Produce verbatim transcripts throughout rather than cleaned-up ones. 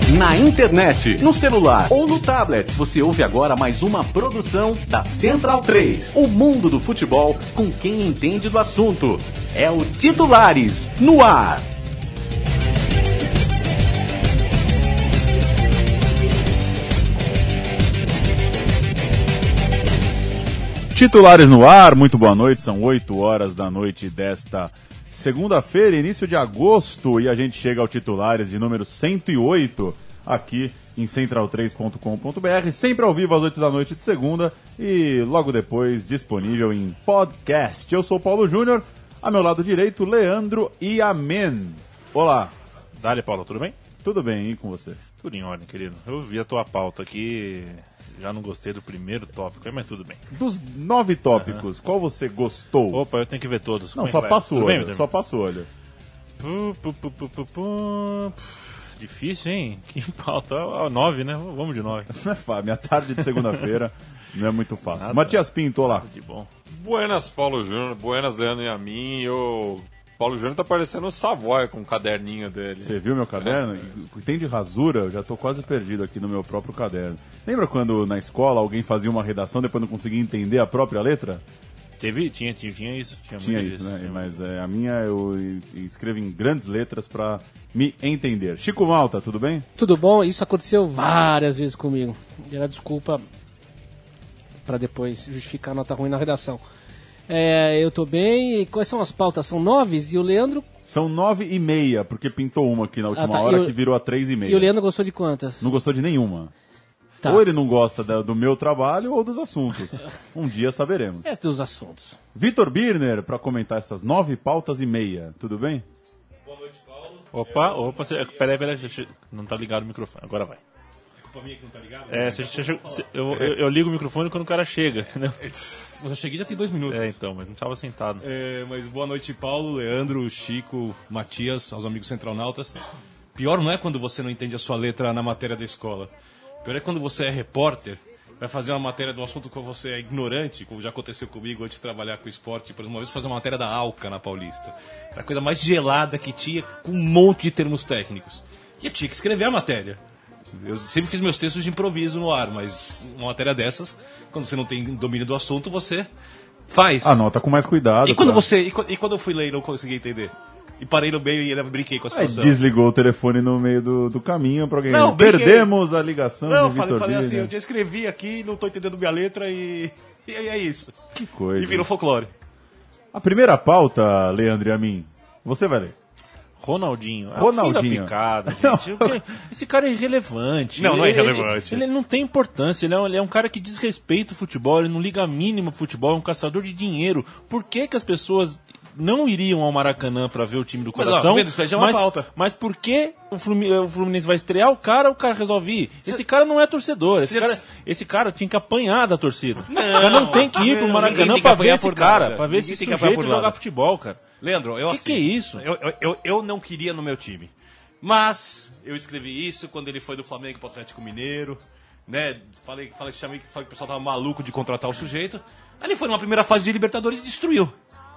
Na internet, no celular ou no tablet, você ouve agora mais uma produção da Central três. O mundo do futebol com quem entende do assunto. É o Titulares no ar. Titulares no ar, muito boa noite, são oito horas da noite desta segunda-feira, início de agosto, e a gente chega ao Titulares de número cento e oito, aqui em central três ponto com ponto b r, sempre ao vivo às oito da noite de segunda, e logo depois disponível em podcast. Eu sou o Paulo Júnior, a meu lado direito, Leandro Iamen. Olá. Dale, Paulo, tudo bem? Tudo bem, e com você? Tudo em ordem, querido. Eu vi a tua pauta aqui, já não gostei do primeiro tópico, mas tudo bem. Dos nove tópicos, uhum. Qual você gostou? Opa, eu tenho que ver todos. Não, só passa o olho, só passa o olho. Pu, pu, pu, pu, pu, pu. Difícil, hein? Que pauta? Ah, nove, né? Vamos de nove. Não é fácil, minha tarde de segunda-feira não é muito fácil. Nada. Matias Pinto, olá. De bom. Buenas, Paulo Júnior. Buenas, Leandro e a mim. O Paulo Júnior tá parecendo o Savoy com o caderninho dele. Você viu meu caderno? É. Tem de rasura, eu já tô quase perdido aqui no meu próprio caderno. Lembra quando na escola alguém fazia uma redação e depois não conseguia entender a própria letra? Teve, tinha, tinha, tinha isso. Tinha, tinha isso, né? Tinha. Mas é, a minha eu escrevo em grandes letras pra me entender. Chico Malta, tudo bem? Tudo bom, isso aconteceu várias vezes comigo. E era desculpa pra depois justificar a nota ruim na redação. É, eu tô bem. E quais são as pautas? São nove? E o Leandro? São nove e meia, porque pintou uma aqui na última ah, tá. hora eu... que virou a três e meia. E o Leandro gostou de quantas? Não gostou de nenhuma. Tá. Ou ele não gosta da, do meu trabalho ou dos assuntos. Um dia saberemos. É dos assuntos. Vitor Birner, para comentar essas nove pautas e meia. Tudo bem? Boa noite, Paulo. Opa, opa, cê, peraí, peraí, não tá ligado o microfone. Agora vai. Culpa minha que não tá ligado? É, cê, cê, cê, eu, eu, eu ligo o microfone quando o cara chega, né? Mas eu cheguei já tem dois minutos. É, então, mas não estava sentado. É, mas boa noite, Paulo, Leandro, Chico, Matias, aos amigos centronautas. Pior não é quando você não entende a sua letra na matéria da escola. Pior é quando você é repórter, vai fazer uma matéria de um assunto que você é ignorante, como já aconteceu comigo antes de trabalhar com esporte. Por exemplo, uma vez fazer uma matéria da Alca na Paulista. Era a coisa mais gelada que tinha, com um monte de termos técnicos. E eu tinha que escrever a matéria. Eu sempre fiz meus textos de improviso no ar, mas uma matéria dessas, quando você não tem domínio do assunto, você faz. Anota com mais cuidado. E quando, claro. você, e, e quando eu fui ler e não consegui entender? E parei no meio e ele brinquei com a situação. Aí desligou o telefone no meio do, do caminho para alguém. Não, perdemos a ligação. Não, de falei, Vitor falei Birner. assim, eu já escrevi aqui, não tô entendendo minha letra e, e é isso. Que coisa. E virou folclore. A primeira pauta, Leandro e a mim, você vai ler. Ronaldinho. É Ronaldinho. O fim da picada, gente. Esse cara é irrelevante. Não, não é ele, irrelevante. Ele, ele não tem importância. Ele é, um, ele é um cara que desrespeita o futebol. Ele não liga a mínimo pro futebol. É um caçador de dinheiro. Por que que as pessoas não iriam ao Maracanã pra ver o time do coração? Mas, ó, isso aí já é uma mas, pauta. mas por que o Fluminense, o Fluminense vai estrear o cara, o cara resolve ir? Esse cara não é torcedor. Esse, cara, esse cara tinha que apanhar da torcida. Não, o cara não tem que ir pro Maracanã pra ver esse cara. Nada. Pra ver esse sujeito jogar futebol, cara. Leandro, eu que assim... que é isso? Eu, eu, eu não queria no meu time. Mas eu escrevi isso quando ele foi do Flamengo pro Atlético Mineiro, né? Falei, falei, chamei, falei que o pessoal tava maluco de contratar o sujeito. Aí ele foi numa primeira fase de Libertadores e destruiu.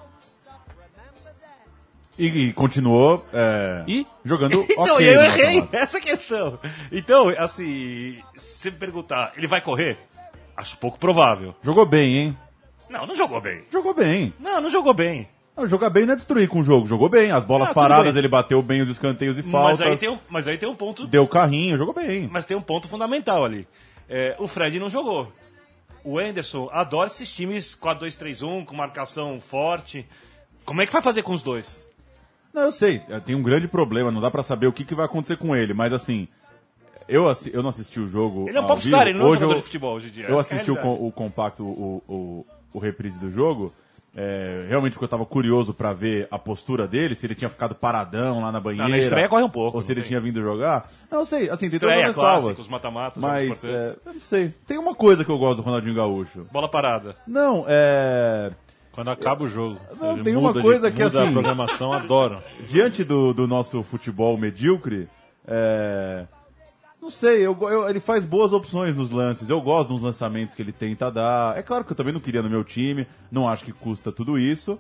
E, e continuou é, e? jogando então, ok. eu errei essa questão. Então, assim, se me perguntar, ele vai correr? Acho pouco provável. Jogou bem, hein? Não, não jogou bem. Jogou bem. Não, não jogou bem. Não, jogar bem não é destruir com o jogo. Jogou bem. As bolas ah, paradas, ele bateu bem os escanteios e faltas. Mas aí tem um, mas aí tem um ponto... Deu carrinho, jogou bem. Mas tem um ponto fundamental ali. É, o Fred não jogou. O Anderson adora esses times quatro dois três um, com marcação forte. Como é que vai fazer com os dois? Não, eu sei. Tem um grande problema. Não dá pra saber o que, que vai acontecer com ele. Mas assim... Eu, eu não assisti o jogo. Ele é um popstar, ele não é um jogador de futebol hoje em dia. Eu assisti o, o compacto, o, o, o reprise do jogo... É, realmente porque eu tava curioso pra ver a postura dele, se ele tinha ficado paradão lá na banheira. Não, na estreia corre um pouco. Ou se ele tem. tinha vindo jogar. Não, eu sei, assim, tem todas estreia, as salvas. os mata-matas, mas, é, eu não sei. Tem uma coisa que eu gosto do Ronaldinho Gaúcho. Bola parada. Não, é... Quando acaba o jogo. Não, ele tem muda uma coisa de, que, muda assim... a programação, adoro. Diante do, do nosso futebol medíocre, é... Não sei, eu, eu, ele faz boas opções nos lances. Eu gosto dos lançamentos que ele tenta dar. É claro que eu também não queria no meu time, não acho que custa tudo isso.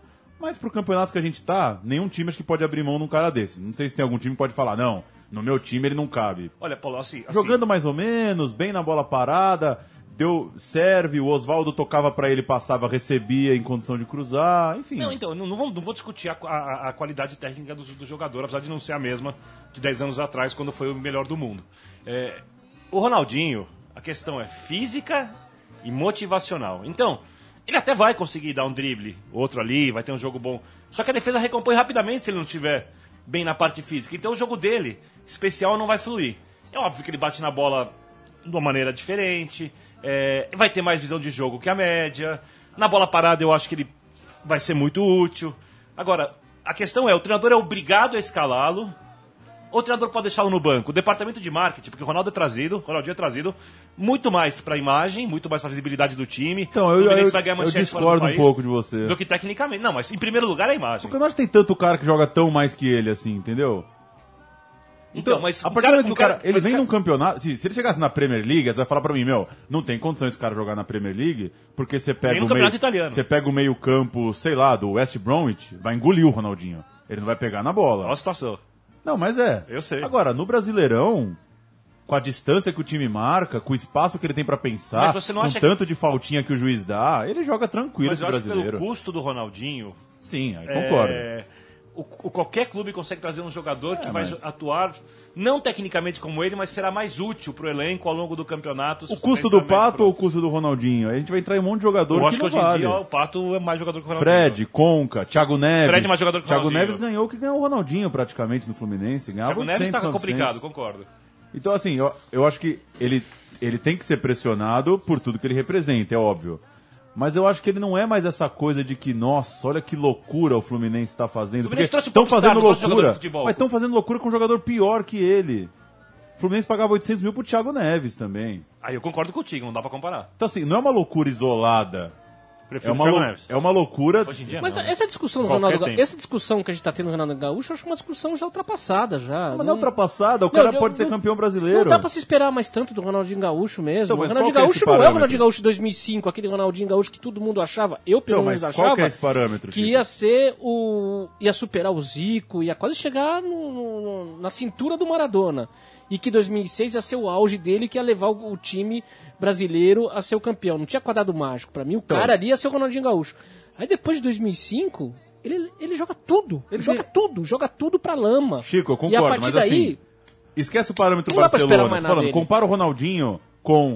Mas pro campeonato que a gente tá, nenhum time acho que pode abrir mão num cara desse. Não sei se tem algum time que pode falar, não, no meu time ele não cabe. Olha, Paulo, assim... Jogando assim... mais ou menos, bem na bola parada, deu serve, o Oswaldo tocava pra ele, passava, recebia em condição de cruzar, enfim. Não, então, não, não, vou, não vou discutir a, a, a qualidade técnica do, do jogador, apesar de não ser a mesma de dez anos atrás, quando foi o melhor do mundo. É, o Ronaldinho, a questão é física e motivacional. Então... Ele até vai conseguir dar um drible, outro ali, vai ter um jogo bom. Só que a defesa recompõe rapidamente se ele não estiver bem na parte física. Então o jogo dele, especial, não vai fluir. É óbvio que ele bate na bola de uma maneira diferente, é, vai ter mais visão de jogo que a média. Na bola parada eu acho que ele vai ser muito útil. Agora, a questão é, o treinador é obrigado a escalá-lo, ou o treinador pode deixá-lo no banco? O departamento de marketing, porque o Ronaldo é trazido, o Ronaldinho é trazido muito mais para a imagem, muito mais para a visibilidade do time. Então, eu, eu, vai ganhar eu discordo um pouco de você. Do que tecnicamente. Não, mas em primeiro lugar é a imagem. Porque nós tem tanto cara que joga tão mais que ele, assim, entendeu? Então, então mas a partir do momento que o cara, ele vem cara... num campeonato, se, se ele chegasse na Premier League, você vai falar pra mim, meu, não tem condição esse cara jogar na Premier League, porque você pega o meio, italiano. Você pega o meio campo, sei lá, do West Bromwich, vai engolir o Ronaldinho. Ele não vai pegar na bola. Olha a situação. Não, mas é. Eu sei. Agora, no Brasileirão, com a distância que o time marca, com o espaço que ele tem pra pensar, com o tanto que... de faltinha que o juiz dá, ele joga tranquilo esse brasileiro. Mas eu acho que pelo custo do Ronaldinho... Sim, aí concordo. É... O, o, qualquer clube consegue trazer um jogador que é, vai mas... atuar, não tecnicamente como ele, mas será mais útil pro elenco ao longo do campeonato. O custo do Pato ou o custo do Ronaldinho? Aí a gente vai entrar em um monte de jogador eu que acho não que hoje vale. em dia o Pato é mais jogador que o Ronaldinho. Fred, Conca, Thiago Neves. Fred é mais jogador que o Thiago Ronaldinho. Neves ganhou o que ganhou o Ronaldinho praticamente no Fluminense. Ganhava Thiago Neves oitocentos, tá complicado, novecentos. concordo. Então assim, eu, eu acho que ele, ele tem que ser pressionado por tudo que ele representa, é óbvio. Mas eu acho que ele não é mais essa coisa de que, nossa, olha que loucura o Fluminense está fazendo. Porque estão fazendo loucura, mas estão fazendo loucura com um jogador pior que ele. O Fluminense pagava oitocentos mil pro Thiago Neves também. Aí eu concordo contigo, não dá pra comparar. Então assim, não é uma loucura isolada. Prefiro é uma, Thiago lou- Neves. é uma loucura. Hoje em dia, mas não, essa discussão do Qualquer Ronaldo tempo. essa discussão que a gente tá tendo no Ronaldo Gaúcho, eu acho que é uma discussão já ultrapassada já. Mas não é ultrapassada, o cara não, pode eu, ser não, campeão brasileiro. Não dá pra se esperar mais tanto do Ronaldinho Gaúcho mesmo. Então, o mas Ronaldinho qual que é Gaúcho esse não é o parâmetro? Ronaldinho Gaúcho de dois mil e cinco, aquele Ronaldinho Gaúcho que todo mundo achava, eu pelo Então, menos mas achava, qual que é esse parâmetro, que Chico? ia ser o ia superar o Zico, ia quase chegar no, no, na cintura do Maradona. E que dois mil e seis ia ser o auge dele, que ia levar o, o time brasileiro a ser o campeão. Não tinha quadrado mágico pra mim, o Então, cara ali ia ser o Ronaldinho Gaúcho. Aí depois de dois mil e cinco, ele, ele joga tudo. Ele joga tudo, joga tudo pra lama. Chico, eu concordo, e a partir mas daí, assim, esquece o parâmetro não dá pra esperar Barcelona. mais Tô nada falando, dele. compara o Ronaldinho com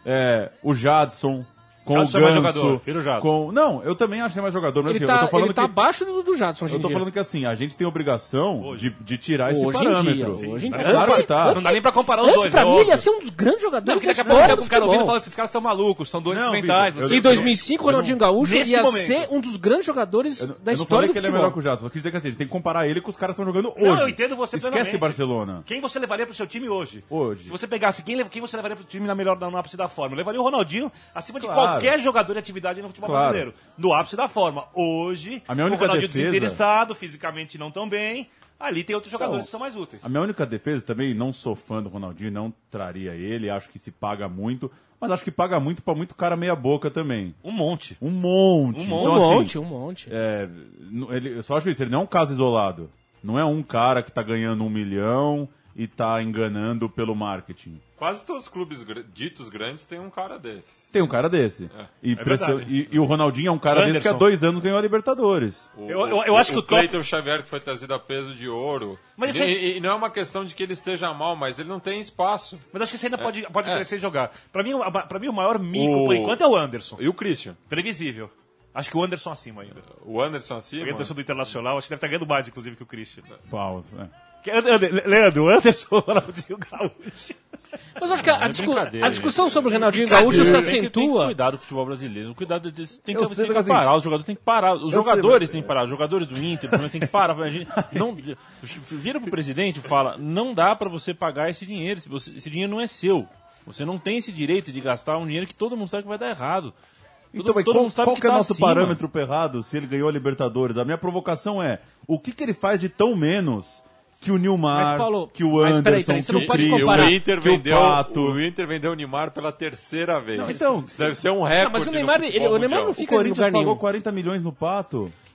é, o Jadson, com Jadson o é mais Ganso. jogador, filho do Jadson. Com... Não, eu também acho que é mais jogador, mas ele assim, tá, eu tô falando ele tá que... abaixo do, do Jadson hoje Eu tô em dia. falando que assim, a gente tem obrigação de, de tirar esse Hoje em parâmetro. dia, hoje em É dia. claro Antes- que tá. antes- Não dá nem pra comparar os Antes, dois, pra é mim, ele ia óbvio. ser um dos grandes Não, jogadores porque da daqui a pouco história do o cara ouvindo futebol. fala que esses caras estão malucos, são doentes Não, mentais. Vitor, não sei Em o quê. dois mil e cinco, o Ronaldinho Gaúcho Neste ia momento. ser um dos grandes jogadores Eu, da eu não história falei do que ele é futebol. melhor que o Jadson, eu quis dizer que assim, a gente tem que comparar ele com os caras que estão jogando hoje. Não, eu entendo você Esquece plenamente. Barcelona. Quem você levaria pro seu time hoje? Hoje. Se você pegasse, quem, quem você levaria pro time na melhor na, no ápice da forma? Eu levaria o Ronaldinho acima de Claro. qualquer jogador de atividade no futebol Claro. brasileiro. No ápice da forma. Hoje, A minha com o única Ronaldinho defesa- desinteressado, fisicamente não tão bem, ali tem outros jogadores Então, que são mais úteis. A minha única defesa também, não sou fã do Ronaldinho, não traria ele, acho que se paga muito, mas acho que paga muito pra muito cara meia boca também. Um monte. Um monte. Um Então, Um assim, monte, um monte. É, n- ele, eu só acho isso, ele não é um caso isolado. Não é um cara que tá ganhando um milhão e tá enganando pelo marketing. Quase todos os clubes gr- ditos grandes têm um cara desses. Tem um cara desse. E, É precio- verdade. e- e o Ronaldinho é um cara desse que há Anderson. dois anos ganhou a Libertadores. O, Eu- eu- eu acho que o top- Cleiton Xavier, que foi trazido a peso de ouro. Mas e, isso é- e- e não é uma questão de que ele esteja mal, mas ele não tem espaço. Mas acho que você ainda pode, pode é. crescer e jogar. Pra mim, a- pra mim, o maior mico, O- por enquanto, é o Anderson. E o Christian? Previsível. Acho que o Anderson acima ainda. O Anderson acima? O Anderson do Internacional, acho que deve estar ganhando mais, inclusive, que o Christian. Pausa. É. Que- Ander- Leandro, o Anderson ou o Ronaldinho Gaúcho? Mas eu acho que a, a É discu- brincadeira, a discussão gente. sobre o Ronaldinho Gaúcho se Tem que, tem que acentua. cuidar do futebol brasileiro. Cuidado desse, tem que, Eu tem sei, que mas assim, parar. Os jogadores têm que parar. Os eu jogadores sei, têm que parar. Os jogadores do Inter também têm que parar. A gente não, vira pro presidente e fala: não dá pra você pagar esse dinheiro. Se você- esse dinheiro não é seu. Você não tem esse direito de gastar um dinheiro que todo mundo sabe que vai dar errado. Todo, Então, mas todo qual, mundo sabe qual que que é o tá nosso acima. parâmetro pro errado se ele ganhou a Libertadores? A minha provocação é, o que, que ele faz de tão menos que o Nilmar, Mas, Paulo, que o mas Anderson, peraí, peraí, você que não o pode Cris, comparar. O Inter que o vendeu Pato. o Inter vendeu o Neymar pela terceira vez. Não, então- isso deve ser um recorde Não, mas o no Neymar, futebol ele- o Neymar mundial. não O fica em Corinthians lugar pagou nenhum. quarenta milhões no Pato.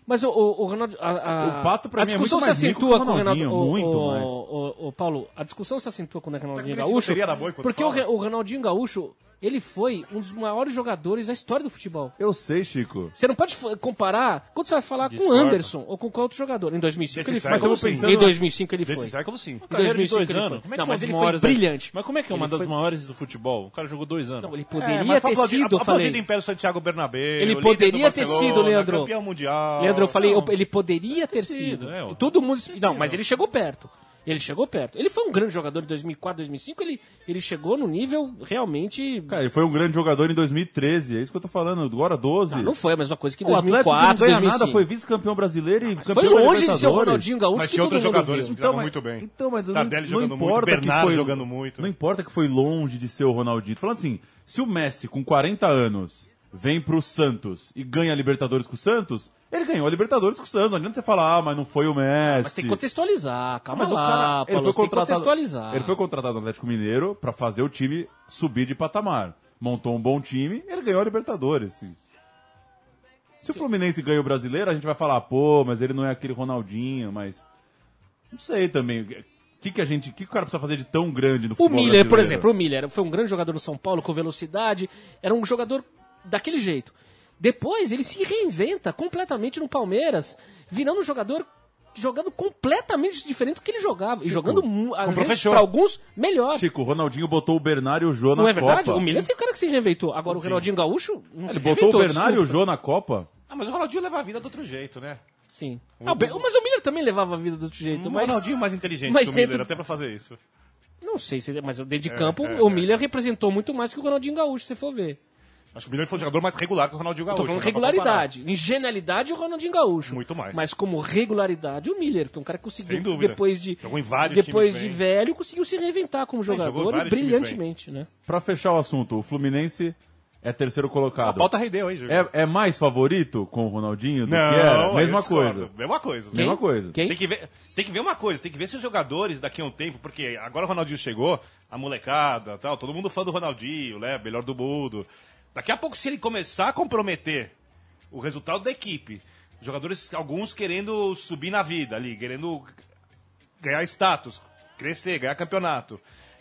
Mas o, o, o Ronaldo... A, a, O Pato, pra a mim, é discussão muito mais se rico acentua que o com o Ronaldo... Ronaldinho, O, muito o, mais. O, o, o Paulo, a discussão se acentua com o Ronaldinho Você tá Gaúcho, com boa enquanto porque o, fala. o Ronaldinho Gaúcho, ele foi um dos maiores jogadores da história do futebol. Eu sei, Chico. Você não pode f- comparar quando você vai falar Discordo. com o Anderson ou com qualquer outro jogador. Em dois mil e cinco Desse ele século, foi. sim. Em dois mil e cinco ele foi. Desse século, sim. Em Carreira de dois mil e cinco dois ele anos. foi. Como é que Não, são mas as ele foi maiores da- brilhante. Mas como é que é uma Ele das foi- maiores do futebol? O cara jogou dois anos. Não, ele É, poderia mas ter aplaudi- sido, eu aplaudido falei. em Império Santiago Bernabéu. Ele líder do poderia ter Barcelona, sido, Leandro. Campeão mundial. Leandro, eu falei, Não. ele poderia ter sido, sido. é, ó. Todo mundo. Não, mas ele chegou perto. Ele chegou perto. Ele foi um grande jogador em dois mil e quatro, dois mil e cinco. Ele, ele chegou no nível realmente. Cara, ele foi um grande jogador em dois mil e treze, é isso que eu tô falando, agora doze. Não, não foi a mesma coisa que O dois mil e Atlético quatro, não ganha dois mil e cinco. nada, foi vice-campeão brasileiro e Mas campeão foi da longe de ser o Libertadores. Ronaldinho Gaúcho Mas que tinha todo outros mundo jogadores viu. que jogavam muito bem. Então, mas Tardelli não, jogando não muito, importa que Bernardo foi, jogando muito. Não importa que foi longe de ser o Ronaldinho. Tô falando assim, se o Messi com quarenta anos vem pro Santos e ganha a Libertadores com o Santos, ele ganhou a Libertadores com o Santos. Não adianta você falar, ah, mas não foi o Messi. Mas tem que contextualizar, calma Mas o lá, cara, ele Paulo, foi você tem que contratado, contextualizar. ele foi contratado no Atlético Mineiro pra fazer o time subir de patamar. Montou um bom time, ele ganhou a Libertadores, sim. Se o Fluminense ganha o Brasileiro, a gente vai falar, pô, mas ele não é aquele Ronaldinho, mas não sei também. O que que a gente, que, que o cara precisa fazer de tão grande no O futebol Miller, por brasileiro? exemplo, o Miller foi um grande jogador no São Paulo, com velocidade, era um jogador daquele jeito. Depois ele se reinventa completamente no Palmeiras, virando um jogador jogando completamente diferente do que ele jogava. E jogando, mu- às vezes, professor. para alguns, melhor. Chico, o Ronaldinho botou o Bernard e o Jô na Não é verdade? Copa. O Miller é o cara que se reinventou. Agora o Ronaldinho Gaúcho não se Ele botou o reinventou, Bernard e o desculpa. Jô na Copa? Ah, mas o Ronaldinho leva a vida de outro jeito, né? Sim. Ah, o Be- mas o Miller também levava a vida do outro jeito. O Mas... Ronaldinho é mais inteligente mas que o Miller, dentro- até pra fazer isso. Não sei, se, mas dentro de campo, é, o é. Miller representou muito mais que o Ronaldinho Gaúcho, se você for ver. Acho que o Miller foi um jogador mais regular que o Ronaldinho Eu Gaúcho. tô falando não dá pra regularidade. Em genialidade, o Ronaldinho Gaúcho. Muito mais. Mas como regularidade, o Miller, que é um cara que conseguiu, Sem dúvida. depois de Jogou em vários depois times de bem. velho, conseguiu se reinventar como jogou em jogador e vários times brilhantemente, né? Pra fechar o assunto, o Fluminense é terceiro colocado. A pauta rendeu aí, Júlio. É, é mais favorito com o Ronaldinho do Não, que era? eu Mesma discordo. coisa. Mesma coisa. Quem? Mesma coisa. Quem? Tem que, ver, tem que ver uma coisa, tem que ver se os jogadores daqui a um tempo, porque agora o Ronaldinho chegou, a molecada, tal, todo mundo fã do Ronaldinho, né, melhor do mundo. Daqui a pouco, se ele começar a comprometer o resultado da equipe, jogadores, alguns querendo subir na vida ali, querendo ganhar status, crescer, ganhar campeonato,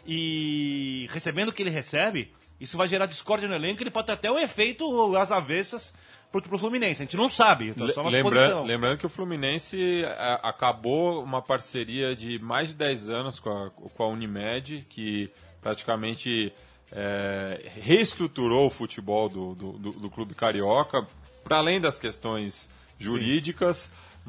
e recebendo o que ele recebe, isso vai gerar discórdia no elenco, ele pode ter até um efeito às avessas pro, pro Fluminense. A gente não sabe, então é só uma Lembra- suposição. lembrando que o Fluminense a- acabou uma parceria de mais de dez anos com a, com a Unimed, que praticamente é, reestruturou o futebol do, do, do- do clube carioca, para além das questões jurídicas,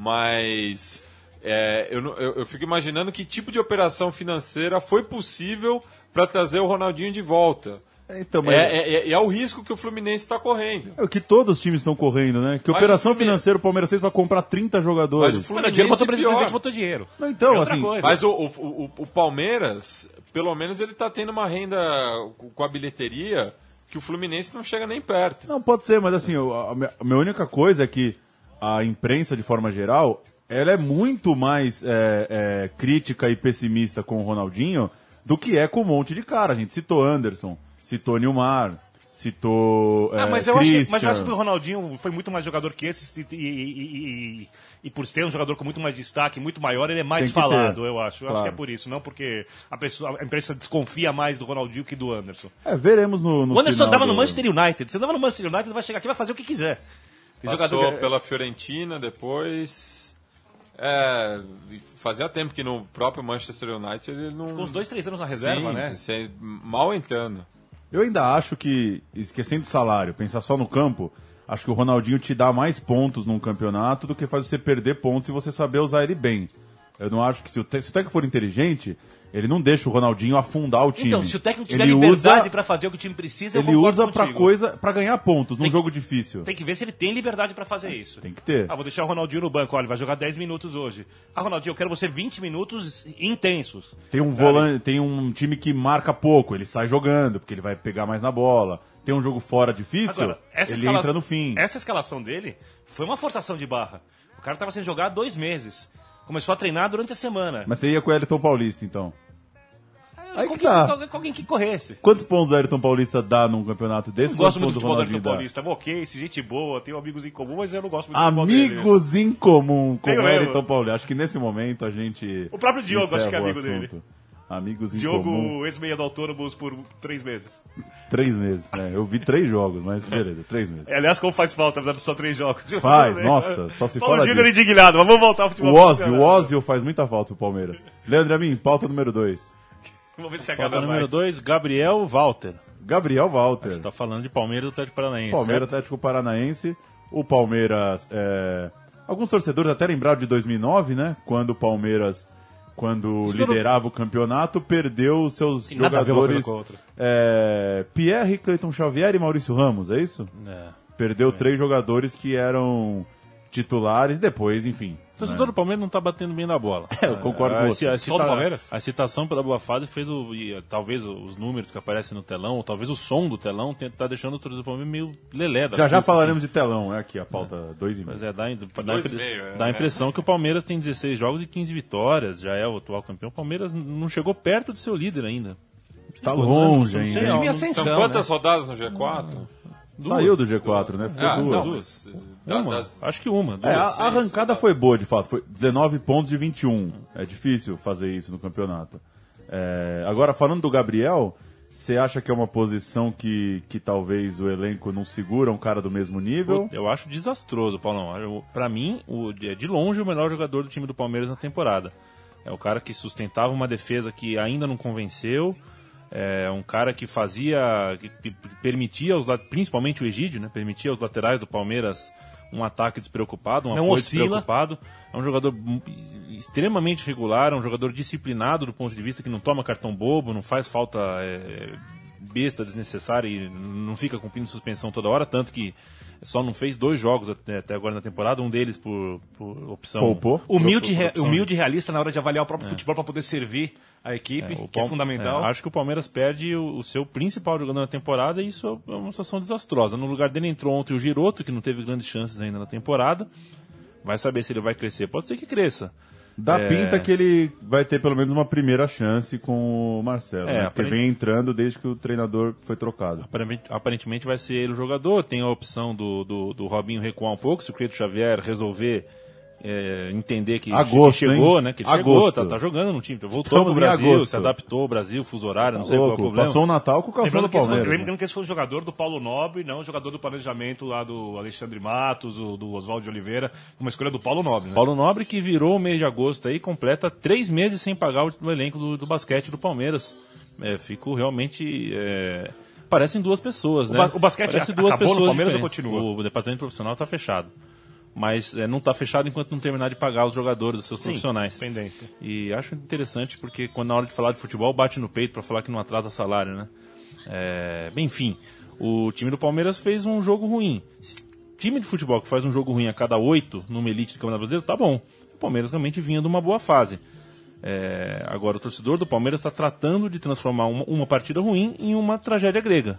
mas é, eu, não- eu, eu fico imaginando que tipo de operação financeira foi possível para trazer o Ronaldinho de volta. Então, mas É, é, é, é o risco que o Fluminense está correndo. é o que todos os times estão correndo, né? Que Mas operação o Fluminense- financeira o Palmeiras fez pra comprar trinta jogadores. Mas o Mano, o dinheiro botou o Fluminense presidente, pior. botou dinheiro. Não, então, É outra assim, coisa. Mas o, o, o, o Palmeiras, pelo menos ele tá tendo uma renda com a bilheteria que o Fluminense não chega nem perto. Não, pode ser, mas assim, o- a, minha- a minha única coisa é que a imprensa, de forma geral, ela é muito mais é, é, crítica e pessimista com o Ronaldinho do que é com um monte de cara. A gente citou Anderson, citou Nilmar, citou é, Ah, mas eu, acho, Christian. mas eu acho que o Ronaldinho foi muito mais jogador que esse e, e- e- e- e por ser um jogador com muito mais destaque, muito maior, ele é mais Tem que falado, ter. eu acho. Eu Claro. acho que é por isso, não porque a, pessoa, a imprensa desconfia mais do Ronaldinho que do Anderson. É, veremos no, no O Anderson final andava do- no Manchester United. Você andava no Manchester United, vai chegar aqui e vai fazer o que quiser. Tem Passou jogador- pela Fiorentina, depois... É, fazia tempo que no próprio Manchester United ele não... Com uns dois, três anos na reserva, Sim, né? você- mal entrando. Eu ainda acho que, esquecendo o salário, pensar só no campo, acho que o Ronaldinho te dá mais pontos num campeonato do que faz você perder pontos e você saber usar ele bem. Eu não acho que se o, te- se o técnico for inteligente, ele não deixa o Ronaldinho afundar o time. Então, se o técnico tiver ele liberdade usa, pra fazer o que o time precisa, eu ele concordo usa pra contigo. coisa para ganhar pontos num Tem que- jogo difícil. Tem que ver se ele tem liberdade pra fazer isso. Tem que ter. Ah, vou deixar o Ronaldinho no banco. Olha, ele vai jogar dez minutos hoje. Ah, Ronaldinho, eu quero você vinte minutos intensos. Tem um volante, tem um time que marca pouco, ele sai jogando, porque ele vai pegar mais na bola. Tem um jogo fora difícil, Agora, essa ele escala- entra no fim. Essa escalação dele foi uma forçação de barra. O cara tava sem jogar há dois meses. Começou a treinar durante a semana. Mas você ia com o Elton Paulista, então. Aí com, que quem, tá. com alguém que corresse. Quantos pontos o Ayrton Paulista dá num campeonato desse? Eu gosto Quantos muito do pontos o futebol do Ayrton Ronaldinho dá? Paulista. Ok, esse gente boa, tenho amigos em comum, mas eu não gosto muito do futebol dele. Amigos em comum com Tenho o Ayrton mesmo. Paulista. Acho que nesse momento a gente. O próprio Diogo, acho que é encerra o amigo dele. assunto. Amigos em Diogo, comum. ex-meia do Autônomos por três meses. Três meses, né? Eu vi três jogos, mas beleza, três meses. É, aliás, como faz falta, apesar de só três jogos. Faz, nossa, só se Paulo fala Júnior disso. indignado, mas vamos voltar ao futebol O Ozzy, profissional. o Ozzy faz muita falta pro Palmeiras. Leandro Amin, pauta número dois. Vamos ver se Pauta acaba número mais. dois, Gabriel Walter. Gabriel Walter. Você tá falando de Palmeiras e Atlético Paranaense. Palmeiras, certo? Atlético Paranaense. O Palmeiras. é, Alguns torcedores até lembraram de dois mil e nove, né? Quando o Palmeiras, quando Isso tudo- liderava o campeonato, perdeu os seus Tem nada a ver uma coisa jogadores. com a outra. é, Pierre, Cleiton Xavier e Maurício Ramos, é isso? É. Perdeu três jogadores que eram titulares, depois, enfim. O torcedor do Palmeiras não tá batendo bem na bola. É, eu concordo a, com a, você. a, Só do Palmeiras? a citação pela boa fase fez o. E, talvez os números que aparecem no telão, ou talvez o som do telão, tem- tá deixando os torcedores do Palmeiras meio lelé. da Já já puta, falaremos de telão, é aqui a pauta dois e meio. Mas é, dá, dá, Dois impre- e meio, é. dá a impressão que o Palmeiras tem dezesseis jogos e quinze vitórias, já é o atual campeão. O Palmeiras n- não chegou perto de ser o líder ainda. Tá Não, longe não sei, ainda. não, Time não- ascensão, São quantas né? rodadas no G quatro? Saiu do G quatro, né? Ficou Ah, duas. não, mas, da- Uma, das- acho que uma. É, duas. a, a dezesseis, arrancada tá. foi boa, de fato. Foi dezenove pontos de vinte e um. É difícil fazer isso no campeonato. É, agora, falando do Gabriel, você acha que é uma posição que, que talvez o elenco não segura um cara do mesmo nível? Eu acho desastroso, Paulão. Eu- Pra mim, o, é de longe o melhor jogador do time do Palmeiras na temporada. É o cara que sustentava uma defesa que ainda não convenceu. É um cara que fazia, que, que permitia, os, la- principalmente o Egídio, né? Permitia aos laterais do Palmeiras um ataque despreocupado, um Não apoio oscila. despreocupado. É um jogador m- extremamente regular, é um jogador disciplinado do ponto de vista que não toma cartão bobo, não faz falta é, besta, desnecessária e não fica cumprindo suspensão toda hora, tanto que só não fez dois jogos até, até agora na temporada, um deles por, por opção... Poupou? Humilde, por- por re- opção- humilde e realista na hora de avaliar o próprio futebol para poder servir a equipe, o que é Palme- fundamental. é, acho que o Palmeiras perde o, o seu principal jogador na temporada e isso é uma situação desastrosa. No lugar dele entrou ontem o Giroto, que não teve grandes chances ainda na temporada. Vai saber se ele vai crescer. Pode ser que cresça. Dá É. pinta que ele vai ter pelo menos uma primeira chance com o Marcelo, É, né? Porque aparent- vem entrando desde que o treinador foi trocado. Aparentemente, aparentemente vai ser ele o jogador. Tem a opção do, do, do Robinho recuar um pouco, se o Cleiton Xavier resolver é, entender que, Agosto, que chegou, hein? né? Que ele Agosto. chegou, tá, tá jogando no time. Voltou Estamos pro em Brasil, agosto. se adaptou ao Brasil, fuso horário, não sei qual é o Louco, problema. passou o Natal com o calção Lembrando do que, esse foi, Palmeiras. né? lembrando que esse foi o jogador do Paulo Nobre, não o jogador do planejamento lá do Alexandre Matos, o, do Oswaldo de Oliveira, uma escolha do Paulo Nobre. Né? Paulo Nobre que virou o mês de agosto aí, completa três meses sem pagar o, o elenco do, do basquete do Palmeiras. É, fico realmente... É, parecem duas pessoas, O né? ba- o basquete Parece acabou no pessoas Palmeiras ou diferentes. continua? O departamento profissional está fechado. Mas é, não está fechado enquanto não terminar de pagar os jogadores, os seus profissionais. Pendência. E acho interessante porque quando na hora de falar de futebol bate no peito para falar que não atrasa salário, né? É, bem, enfim, o time do Palmeiras fez um jogo ruim. Time de futebol que faz um jogo ruim a cada oito numa elite do Campeonato Brasileiro, tá bom. O Palmeiras realmente vinha de uma boa fase. É, agora o torcedor do Palmeiras está tratando de transformar uma, uma partida ruim em uma tragédia grega.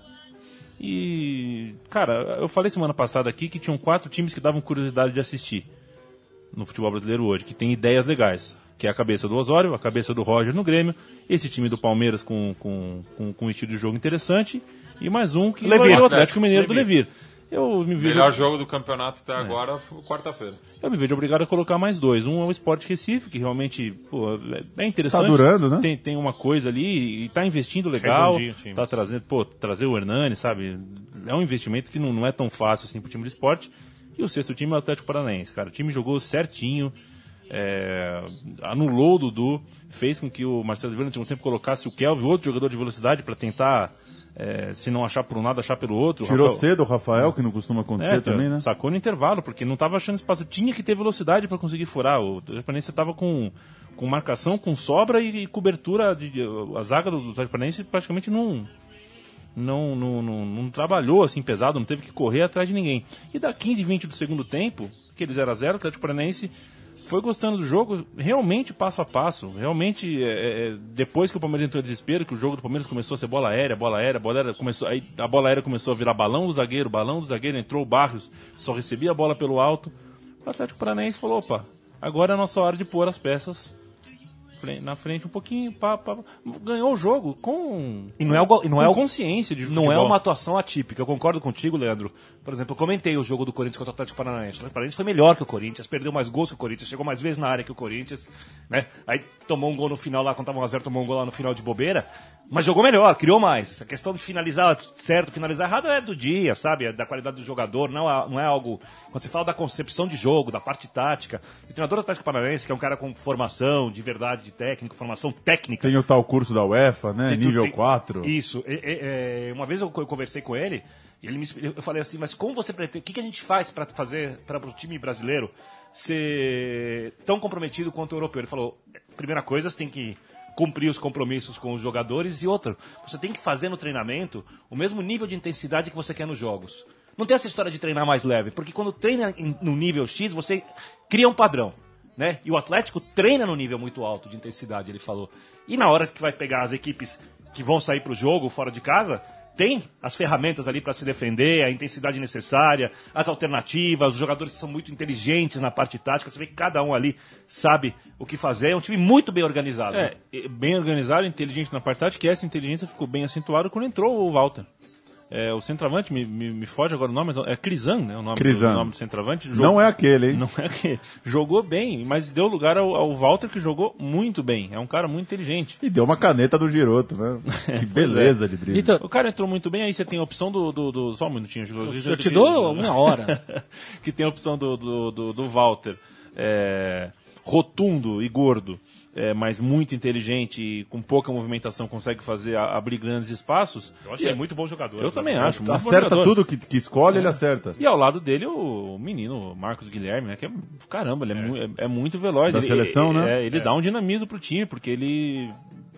E, cara, eu falei semana passada aqui que tinham quatro times que davam curiosidade de assistir no futebol brasileiro hoje, que tem ideias legais, que é a cabeça do Osório, a cabeça do Roger no Grêmio, esse time do Palmeiras com, com, com, com um estilo de jogo interessante, e mais um que Levir. é o Atlético Mineiro do Levir. Eu me vejo, Melhor jogo do campeonato até agora foi quarta-feira. eu me vejo obrigado a colocar mais dois. Um é o Sport Recife, que realmente pô, é- é interessante. Tá durando, né? Tem, tem uma coisa ali e tá investindo legal. Redondinho o time. Tá trazendo, pô, trazer o Hernani, sabe? É um investimento que não, não é tão fácil assim pro time de esporte. E o sexto time é o Atlético Paranaense, cara. O time jogou certinho, é, anulou o Dudu, fez com que o Marcelo Oliveira no segundo tempo colocasse o Kelvin, outro jogador de velocidade, para tentar, é, se não achar por um lado, achar pelo outro. O Tirou Rafael- cedo o Rafael, que não costuma acontecer é, também, né? Sacou no intervalo, porque não estava achando espaço. Tinha que ter velocidade para conseguir furar. O Atlético estava com, com marcação, com sobra e, e cobertura. De, de- a zaga do Atlético Paranaense praticamente não, não, não, não, não trabalhou assim pesado, não teve que correr atrás de ninguém. E da quinze e vinte do segundo tempo, aquele zero a zero, o Atlético Paranaense foi gostando do jogo, realmente passo a passo. Realmente, é, é, depois que o Palmeiras entrou em desespero, que o jogo do Palmeiras começou a ser bola aérea, bola aérea, bola aérea, começou, aí a bola aérea começou a virar balão do zagueiro, balão do zagueiro, entrou o Barrios, só recebia a bola pelo alto. O Atlético Paranaense falou, opa, agora é a nossa hora de pôr as peças na frente um pouquinho, pá, pá, ganhou o jogo com, e não é o, e não com é o, consciência de futebol. Não é uma atuação atípica, eu concordo contigo, Leandro. Por exemplo, eu comentei o jogo do Corinthians contra o Atlético Paranaense. O Atlético Paranaense foi melhor que o Corinthians, perdeu mais gols que o Corinthians, chegou mais vezes na área que o Corinthians, né? Aí tomou um gol no final lá, quando estava um a zero, tomou um gol lá no final de bobeira, mas jogou melhor, criou mais. A questão de finalizar certo, finalizar errado é do dia, sabe? É da qualidade do jogador, não é, não é algo... Quando você fala da concepção de jogo, da parte tática, o treinador do Atlético Paranaense, que é um cara com formação, de verdade, de técnico, formação técnica... Tem o tal curso da UEFA, né? Tem Nível tudo, tem, quatro. Isso. É, é, é, uma vez eu, eu conversei com ele, e ele me, eu falei assim, mas como você pretende... O que, que a gente faz para fazer para o time brasileiro ser tão comprometido quanto o europeu? Ele falou, primeira coisa, você tem que cumprir os compromissos com os jogadores, e outra, você tem que fazer no treinamento o mesmo nível de intensidade que você quer nos jogos. Não tem essa história de treinar mais leve, porque quando treina em, no nível X, você cria um padrão, né? E o Atlético treina no nível muito alto de intensidade, ele falou. E na hora que vai pegar as equipes que vão sair para o jogo fora de casa, tem as ferramentas ali para se defender, a intensidade necessária, as alternativas, os jogadores são muito inteligentes na parte tática, você vê que cada um ali sabe o que fazer, é um time muito bem organizado. É, né? Bem organizado, inteligente na parte tática, e essa inteligência ficou bem acentuada quando entrou o Walter. É, o centroavante, me, me, me foge agora o nome, mas é Crisan, né? O nome, Crisan. Do, o nome do centroavante. Jogou, não é aquele, hein? Não é aquele. Jogou bem, mas deu lugar ao, ao Walter, que jogou muito bem. É um cara muito inteligente. E deu uma caneta do Giroto, né? Que beleza é. de drible. Então, o cara entrou muito bem, aí você tem a opção do... do, do só um minutinho. Eu, eu te dou uma hora. Que tem a opção do, do, do, do Walter. É, rotundo e gordo. É, mas muito inteligente e com pouca movimentação consegue fazer a, abrir grandes espaços. Eu acho ele muito bom jogador. Eu também acho. Muito acerta bom tudo que, que escolhe, é. ele acerta. E ao lado dele o, o menino, o Marcos Guilherme, né? Que é, caramba, ele é, é. Mu, é, é muito veloz. Da ele, seleção, ele, né? É, ele é. dá um dinamismo pro time, porque ele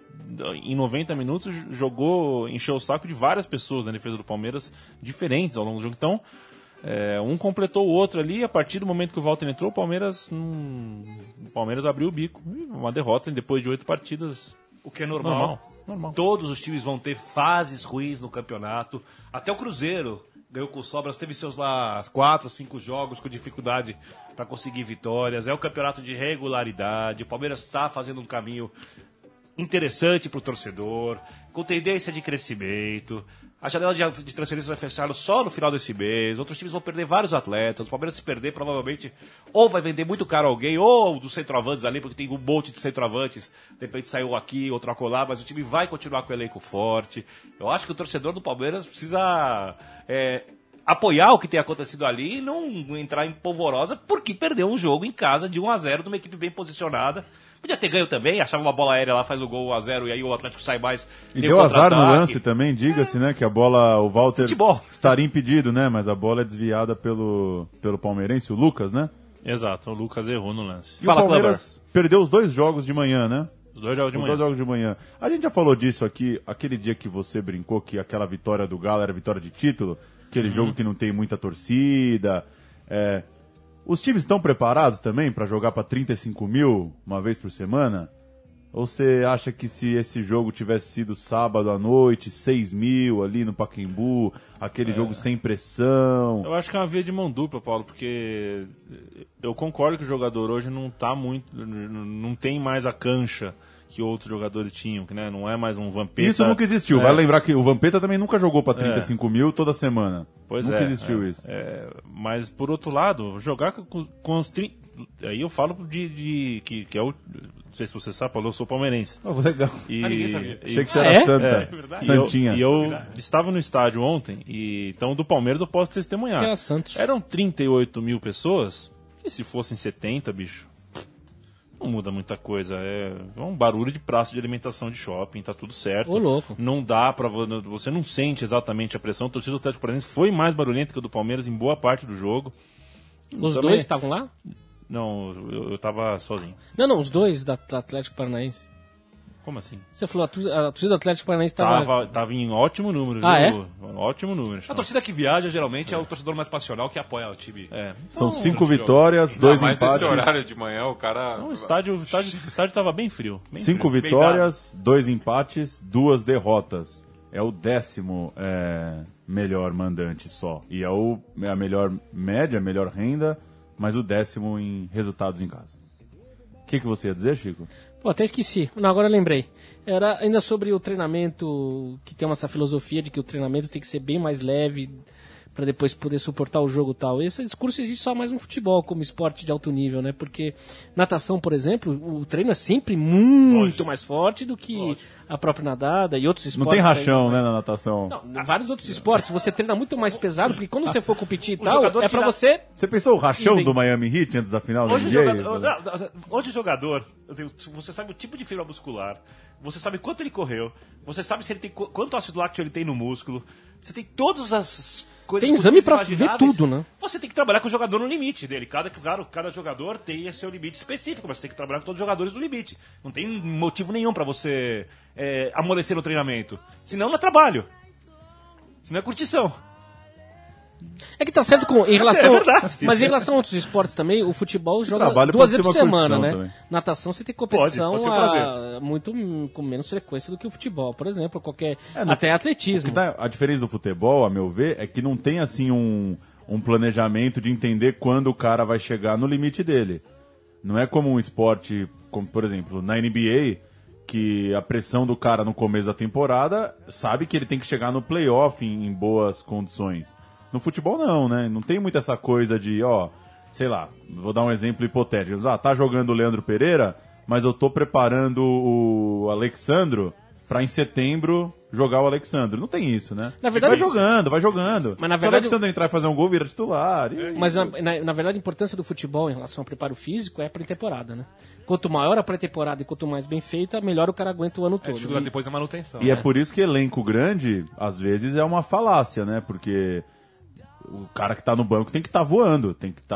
em noventa minutos jogou, encheu o saco de várias pessoas na defesa do Palmeiras, diferentes ao longo do jogo. Então, É, um completou o outro ali, e a partir do momento que o Walter entrou, o Palmeiras hum, o Palmeiras abriu o bico. Uma derrota depois de oito partidas. O que é normal. Normal, normal. Todos os times vão ter fases ruins no campeonato. Até o Cruzeiro ganhou com sobras, teve seus lá quatro, cinco jogos com dificuldade para conseguir vitórias. É um campeonato de regularidade. O Palmeiras está fazendo um caminho interessante para o torcedor, com tendência de crescimento. A janela de, de transferência vai fechar só no final desse mês. Outros times vão perder vários atletas. O Palmeiras, se perder, provavelmente ou vai vender muito caro a alguém, ou dos centroavantes ali, porque tem um monte de centroavantes. De repente saiu aqui, outro acolá, mas o time vai continuar com o elenco forte. Eu acho que o torcedor do Palmeiras precisa é, apoiar o que tem acontecido ali e não entrar em polvorosa, porque perdeu um jogo em casa de um a zero de uma equipe bem posicionada. Podia ter ganho também, achava uma bola aérea lá, faz o gol um a zero e aí o Atlético sai mais. E deu azar no lance também, diga-se, é. né? Que a bola, o Walter Futebol. estaria impedido, né? Mas a bola é desviada pelo, pelo palmeirense, o Lucas, né? Exato, o Lucas errou no lance. E Fala, o Palmeiras Kleber. Perdeu os dois jogos de manhã, né? Os dois jogos de os manhã. Os dois jogos de manhã. A gente já falou disso aqui, aquele dia que você brincou que aquela vitória do Galo era vitória de título, aquele uhum. jogo que não tem muita torcida. É... Os times estão preparados também para jogar para trinta e cinco mil uma vez por semana? Ou você acha que se esse jogo tivesse sido sábado à noite, seis mil ali no Pacaembu, aquele é. jogo sem pressão? Eu acho que é uma via de mão dupla, Paulo, porque eu concordo que o jogador hoje não tá muito, não tem mais a cancha que outros jogadores tinham, que né, não é mais um Vampeta. Isso nunca existiu. É. Vai lembrar que o Vampeta também nunca jogou para trinta e cinco é. mil toda semana. Pois nunca é, existiu é, isso. É, mas por outro lado, jogar com, com os trinta. Aí eu falo de, de que, que é o. Não sei se você sabe, Paulo, eu sou palmeirense. Oh, legal. E, ah, ninguém sabia. Achei que você ah, era é? santa. É. Santinha. E eu, e eu estava no estádio ontem, e então do Palmeiras eu posso testemunhar. Era Santos. Eram trinta e oito mil pessoas, e se fossem setenta, bicho, não muda muita coisa. É um barulho de praça de alimentação de shopping, tá tudo certo. Ô, louco. Não dá pra. Você não sente exatamente a pressão. O torcida do Atlético Paranaense foi mais barulhenta que o do Palmeiras em boa parte do jogo. Os Também... dois estavam lá? Não, eu, eu tava sozinho. Não, não, os dois da Atlético Paranaense. Como assim? Você falou, a torcida do Atlético Paranaense estava... Tava, tava em ótimo número, ah, viu? É? Ótimo número. A torcida que viaja, geralmente, é, é o torcedor mais passional que apoia o time. É. São cinco vitórias, dois mais empates. Mas nesse horário de manhã, o cara... Não, o estádio, o estádio, o estádio tava bem frio. Bem cinco frio. vitórias, dois empates, duas derrotas. É o décimo é, melhor mandante só. E é, o, é a melhor média, a melhor renda, mas o décimo em resultados em casa. que, que você ia dizer, Chico? Pô, até esqueci. Não, agora eu lembrei. Era ainda sobre o treinamento, que tem essa filosofia de que o treinamento tem que ser bem mais leve para depois poder suportar o jogo e tal. Esse discurso existe só mais no futebol, como esporte de alto nível, né? Porque natação, por exemplo, o treino é sempre muito Lógico. mais forte do que Lógico. a própria nadada e outros esportes. Não tem rachão, né, na natação? Não, vários outros esportes você treina muito mais pesado, porque quando você for competir e tal, é pra você... Você pensou o rachão do Miami Heat antes da final hoje do N B A? Jogador, hoje o jogador, você sabe o tipo de fibra muscular, você sabe quanto ele correu, você sabe se ele tem quanto ácido lácteo ele tem no músculo, você tem todas as... Tem exame pra ver tudo, né? Você tem que trabalhar com o jogador no limite dele. Cada, claro, cada jogador tem seu limite específico, mas você tem que trabalhar com todos os jogadores no limite. Não tem motivo nenhum pra você é, amolecer no treinamento. Senão não é trabalho. Senão é curtição. É que tá certo com em relação, é verdade. Mas em relação a outros esportes também, o futebol joga trabalho duas pode vezes por ser uma semana, né? curtição também. Natação você tem competição Pode, pode ser um a, muito com menos frequência do que o futebol, por exemplo, qualquer É, no- até atletismo. O que dá- a diferença do futebol, a meu ver, é que não tem assim um, um planejamento de entender quando o cara vai chegar no limite dele. Não é como um esporte, como por exemplo, na N B A, que a pressão do cara no começo da temporada sabe que ele tem que chegar no playoff em, em boas condições. No futebol não, né? Não tem muito essa coisa de, ó, sei lá, vou dar um exemplo hipotético. Ah, tá jogando o Leandro Pereira, mas eu tô preparando o Alexandro pra em setembro jogar o Alexandro. Não tem isso, né? Na verdade, vai jogando, vai jogando. Mas, na Se verdade, o Alexandro entrar e fazer um gol, vira titular. E... Mas na, na, na verdade a importância do futebol em relação ao preparo físico é a pré-temporada, né? Quanto maior a pré-temporada e quanto mais bem feita, melhor o cara aguenta o ano todo. É, chega né? depois da manutenção. E né? é por isso que elenco grande, às vezes, é uma falácia, né? Porque o cara que tá no banco tem que estar tá voando, tem que estar...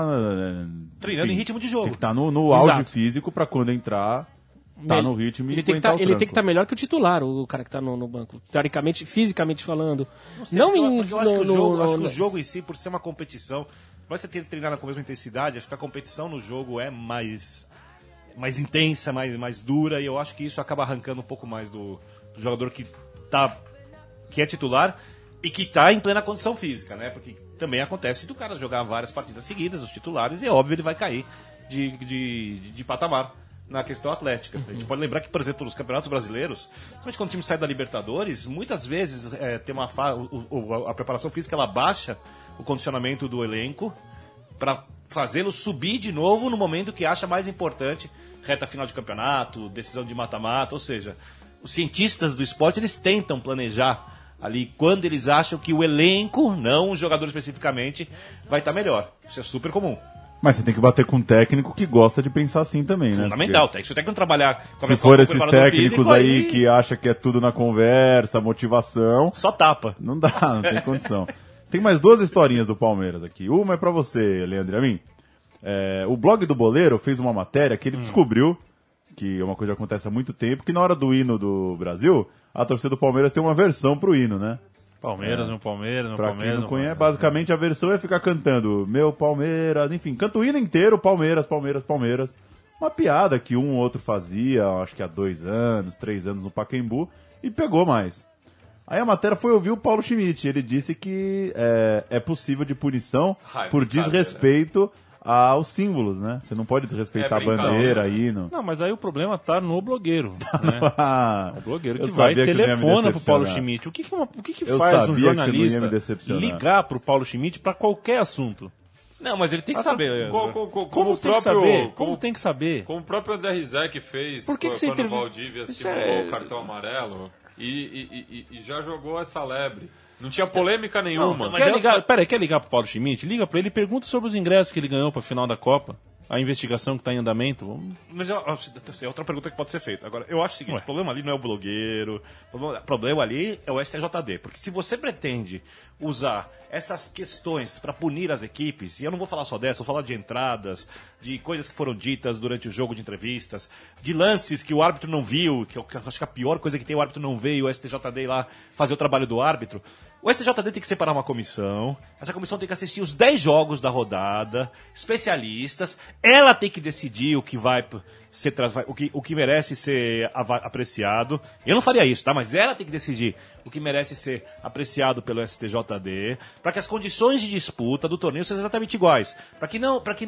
Tá, treinando em ritmo de jogo. Tem que estar tá no, no auge Exato. físico pra quando entrar, tá Ele- no ritmo e ele tem que aguentar tá, o Ele tranco. tem que estar melhor que o titular, o cara que tá no, no banco. Teoricamente, fisicamente falando. Não, sei, Não porque eu- em... porque eu acho, que o no- jogo, no- acho que o no- jogo em si, por ser uma competição, vai você ter que treinar com a mesma intensidade, acho que a competição no jogo é mais, mais intensa, mais, mais dura, e eu acho que isso acaba arrancando um pouco mais do, do jogador que, tá, que é titular e que está em plena condição física, né? Porque também acontece do cara jogar várias partidas seguidas, os titulares, e é óbvio ele vai cair de, de, de, de patamar na questão atlética. A gente pode lembrar que, por exemplo, nos campeonatos brasileiros, principalmente quando o time sai da Libertadores, muitas vezes é, tem uma fa... o, o, a preparação física ela baixa o condicionamento do elenco para fazê-lo subir de novo no momento que acha mais importante, reta final de campeonato, decisão de mata-mata, ou seja, os cientistas do esporte eles tentam planejar ali quando eles acham que o elenco, não o jogador especificamente, vai estar melhor. Isso é super comum. Mas você tem que bater com um técnico que gosta de pensar assim também, né? Fundamental, Porque tem. Se o técnico trabalhar com a se com for o esses preparador técnicos físico, aí que acha que é tudo na conversa, motivação, só tapa. não dá, não tem condição. Tem mais duas historinhas do Palmeiras aqui. Uma é pra você, Leandro e a mim. É, o blog do Boleiro fez uma matéria que ele Hum. descobriu, que é uma coisa que acontece há muito tempo, que na hora do hino do Brasil, a torcida do Palmeiras tem uma versão pro hino, né? Palmeiras, meu Palmeiras, meu Pra Palmeiras. quem não meu conhece, Palmeiras. basicamente a versão é ficar cantando meu Palmeiras, enfim, canta o hino inteiro, Palmeiras, Palmeiras, Palmeiras. Uma piada que um ou outro fazia, acho que há dois anos, três anos no Pacaembu, e pegou mais. Aí a matéria foi ouvir o Paulo Schmidt, ele disse que é, é possível de punição Ai, por brincadeira. desrespeito aos símbolos, né? Você não pode desrespeitar É a brincadeira. bandeira, hino. Não, mas aí o problema tá no blogueiro, né? Ah, O blogueiro eu que vai sabia que não ia me telefona pro Paulo decepcionar. Schmidt. O que que, uma, o que, que Eu faz sabia um que você não ia jornalista me decepcionar. ligar pro Paulo Schmidt pra qualquer assunto? Não, mas ele tem que Ah, tá. saber. Co- co- co- Como, Como, o tem que próprio, saber? Como, como, tem que saber? como o próprio André Rizek fez Por que que quando você o intervi- Valdívia Isso simulou é- o cartão amarelo e, e- e- e já jogou essa lebre. Não tinha polêmica nenhuma. mas Quer eu- ligar, pera aí, quer ligar pro Paulo Schmidt? Liga pra ele e pergunta sobre os ingressos que ele ganhou pra final da Copa. A investigação que tá em andamento. Vamos... Mas eu, é outra pergunta que pode ser feita. Agora, eu acho o seguinte: Ué. o problema ali não é o blogueiro, o problema- o problema ali é o S T J D. Porque se você pretende usar essas questões para punir as equipes, e eu não vou falar só dessa, vou falar de entradas, de coisas que foram ditas durante o jogo de entrevistas, de lances que o árbitro não viu, que eu acho que a pior coisa que tem o árbitro não ver e o S T J D ir lá fazer o trabalho do árbitro. O S T J D tem que separar uma comissão, essa comissão tem que assistir os dez jogos da rodada, especialistas, ela tem que decidir o que vai ser, tra- o que, o que merece ser ava- apreciado. Eu não faria isso, tá? Mas ela tem que decidir o que merece ser apreciado pelo S T J D, para que as condições de disputa do torneio sejam exatamente iguais, para que não, para que não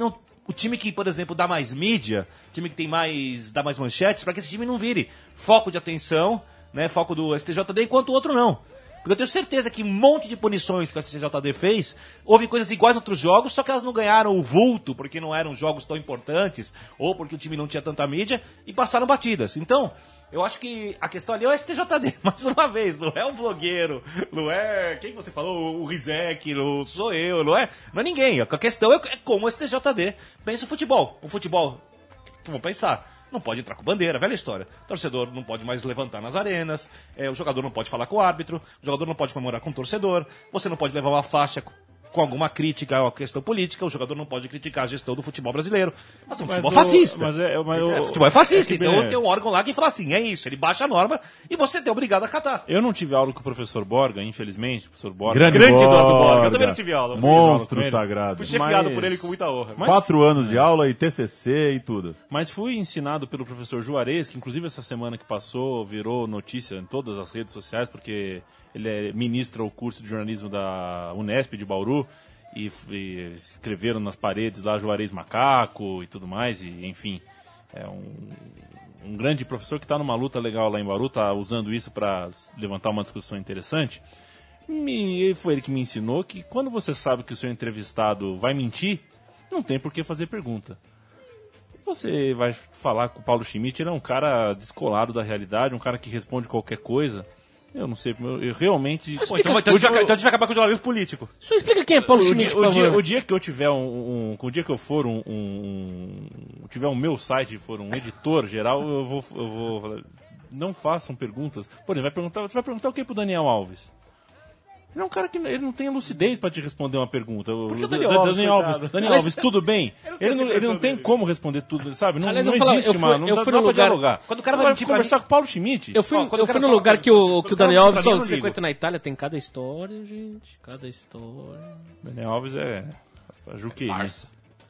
o time que, por exemplo, dá mais mídia, time que tem mais, dá mais manchetes, para que esse time não vire foco de atenção, né, foco do S T J D, enquanto o outro não. Porque eu tenho certeza que um monte de punições que o S T J D fez, houve coisas iguais em outros jogos, só que elas não ganharam o vulto, porque não eram jogos tão importantes, ou porque o time não tinha tanta mídia, e passaram batidas. Então, eu acho que a questão ali é o S T J D, mais uma vez, não é um blogueiro, não é, quem você falou, o Rizek, não sou eu, não é, não é ninguém. A questão é como o S T J D pensa o futebol. O futebol, vamos pensar, não pode entrar com bandeira, velha história. O torcedor não pode mais levantar nas arenas, é, o jogador não pode falar com o árbitro, o jogador não pode comemorar com o torcedor, você não pode levar uma faixa com alguma crítica à questão política, o jogador não pode criticar a gestão do futebol brasileiro. Mas é um Mas futebol o- fascista. mas é- mas É, o- futebol é fascista, é que então bem- tem um órgão lá que fala assim, é isso, ele baixa a norma e você é obrigado a acatar. Eu não tive aula com o professor Borga, infelizmente, o professor Borga. Grande, Grande Borga. Eduardo Borga, eu também não tive aula, não tive Monstro aula com ele. sagrado. Fui chefiado Mas- por ele com muita honra. Mas- Quatro anos de aula e T C C e tudo. Mas fui ensinado pelo professor Juarez, que inclusive essa semana que passou virou notícia em todas as redes sociais, porque ele é, ministra o curso de jornalismo da Unesp de Bauru, e, e escreveram nas paredes lá Juarez Macaco e tudo mais, e enfim, é um, um grande professor que está numa luta legal lá em Bauru, está usando isso para levantar uma discussão interessante. Me, foi ele que me ensinou que quando você sabe que o seu entrevistado vai mentir, não tem por que fazer pergunta. Você vai falar com o Paulo Schmidt, ele é um cara descolado da realidade, um cara que responde qualquer coisa. Eu não sei, eu, eu realmente... Pô, então, então, a gente vai, então a gente vai acabar com o jornalismo político. Só explica quem é Paulo O Schmidt, dia, por o, dia, favor. o dia que eu tiver um, um- o dia que eu for um, um- um- tiver o meu site, for um editor geral, eu vou, eu vou falar, não façam perguntas. Por exemplo, vai perguntar, você vai perguntar o que pro Daniel Alves? Ele é um cara que ele não tem lucidez para te responder uma pergunta. Por que o O Daniel Da- Alves, Daniel Alves, coitado? Daniel Mas- Alves, tudo bem? tem Ele não, essa ele não impressão tem dele. como responder tudo, sabe? Não, Aliás, não eu vou falar, existe, eu fui- mano. Não eu dá, fui dá no pra lugar- dialogar. Quando o cara Você vai vai mentir pra conversar mim- com o Paulo Schmidt. Eu fui, Ó, quando eu o fui cara no fala lugar pra que o, mim, que o quando o Daniel cara Alves fala pra mim, só eu não ligo. frequenta na Itália, tem cada história, gente. Cada história. Daniel Alves é a Juqueirinha. Barça.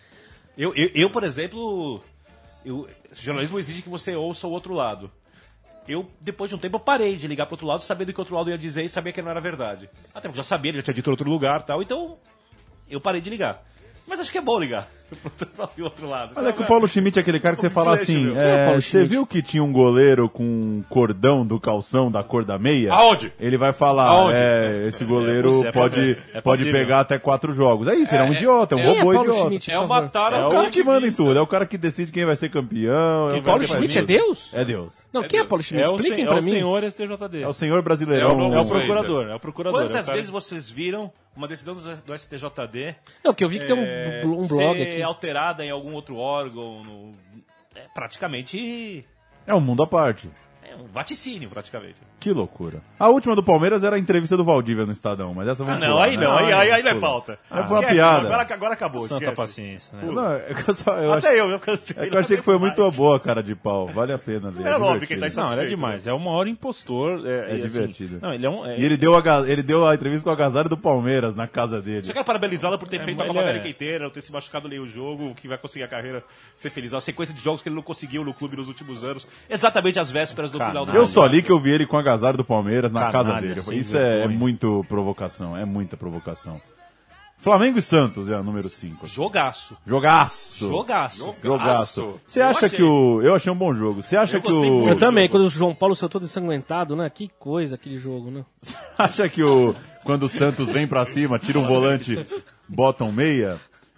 Eu, eu, eu, por exemplo, eu, jornalismo exige que você ouça o outro lado. Eu, depois de um tempo, eu parei de ligar pro outro lado, sabendo o que o outro lado ia dizer e sabia que não era verdade. Até porque eu já sabia, ele já tinha dito em outro lugar e tal, então eu parei de ligar. Mas acho que é bom ligar pra ouvir o outro lado. Mas é que o Paulo Schmidt é aquele cara que você fala Silêncio, assim, meu. Quem é o é, Paulo você Schmidt? viu que tinha um goleiro com um cordão do calção da cor da meia? Aonde? Ele vai falar, Aonde? é, esse goleiro É, é pode, possível. É pode possível. pegar até quatro jogos. É isso, ele é um idiota, é um Quem é robô Paulo idiota. Schmidt, É por uma favor? tara É o cara que manda em tudo, é o cara que decide quem vai ser campeão. é Quem o vai cara Paulo ser que faz Schmidt é tudo. Deus? É Deus. Não, quem é Paulo Schmidt? É o, Expliquem sen- é pra o mim. senhor S T J D. É o senhor brasileirão. É o novo É o Vader. procurador, é o procurador. é o Quantas cara- vezes vocês viram uma decisão do, do S T J D Não, que eu vi que tem um, é, um blog ser aqui. alterada em algum outro órgão? No, é praticamente É um mundo à parte. é um vaticínio, praticamente. Que loucura. A última do Palmeiras era a entrevista do Valdívia no Estadão, mas essa Ah, vamos não, pular, aí né? não, aí, aí, aí não é pula. pauta. Aí foi uma Esquece, piada. Agora, agora acabou, Santa esquece. paciência. Né? Não, é que eu, só, eu, Até acho, eu, eu cansei. é que eu achei que foi muito boa a cara de pau. Vale a pena ver. É É óbvio que ele tá divertido. Não, ele é satisfeito, demais. É o maior impostor. É, É e, assim, divertido. não, ele é um. é- E ele deu, a, ga- ele deu a entrevista com a agasalho do Palmeiras na casa dele. Só quero parabenizá-la por ter É, feito mas a ele Copa é- América inteira, não ter se machucado nem o jogo, que vai conseguir a carreira ser feliz. A sequência de jogos que ele não conseguiu no clube nos últimos anos, exatamente às vésperas do final do Eu só li que eu vi ele com a agasalho do Palmeiras na Canalha, casa dele. sem Isso é, é vergonha. muito provocação, é muita provocação. Flamengo e Santos é a número cinco. Jogaço. Jogaço. Jogaço. Jogaço. Você Eu acha achei. que o. Eu achei um bom jogo. Você acha Eu que gostei o. muito. Eu também, jogo. quando o João Paulo saiu todo ensanguentado, né? Que coisa aquele jogo, né? Acha que o. Quando o Santos vem pra cima, tira um volante, bota um meia,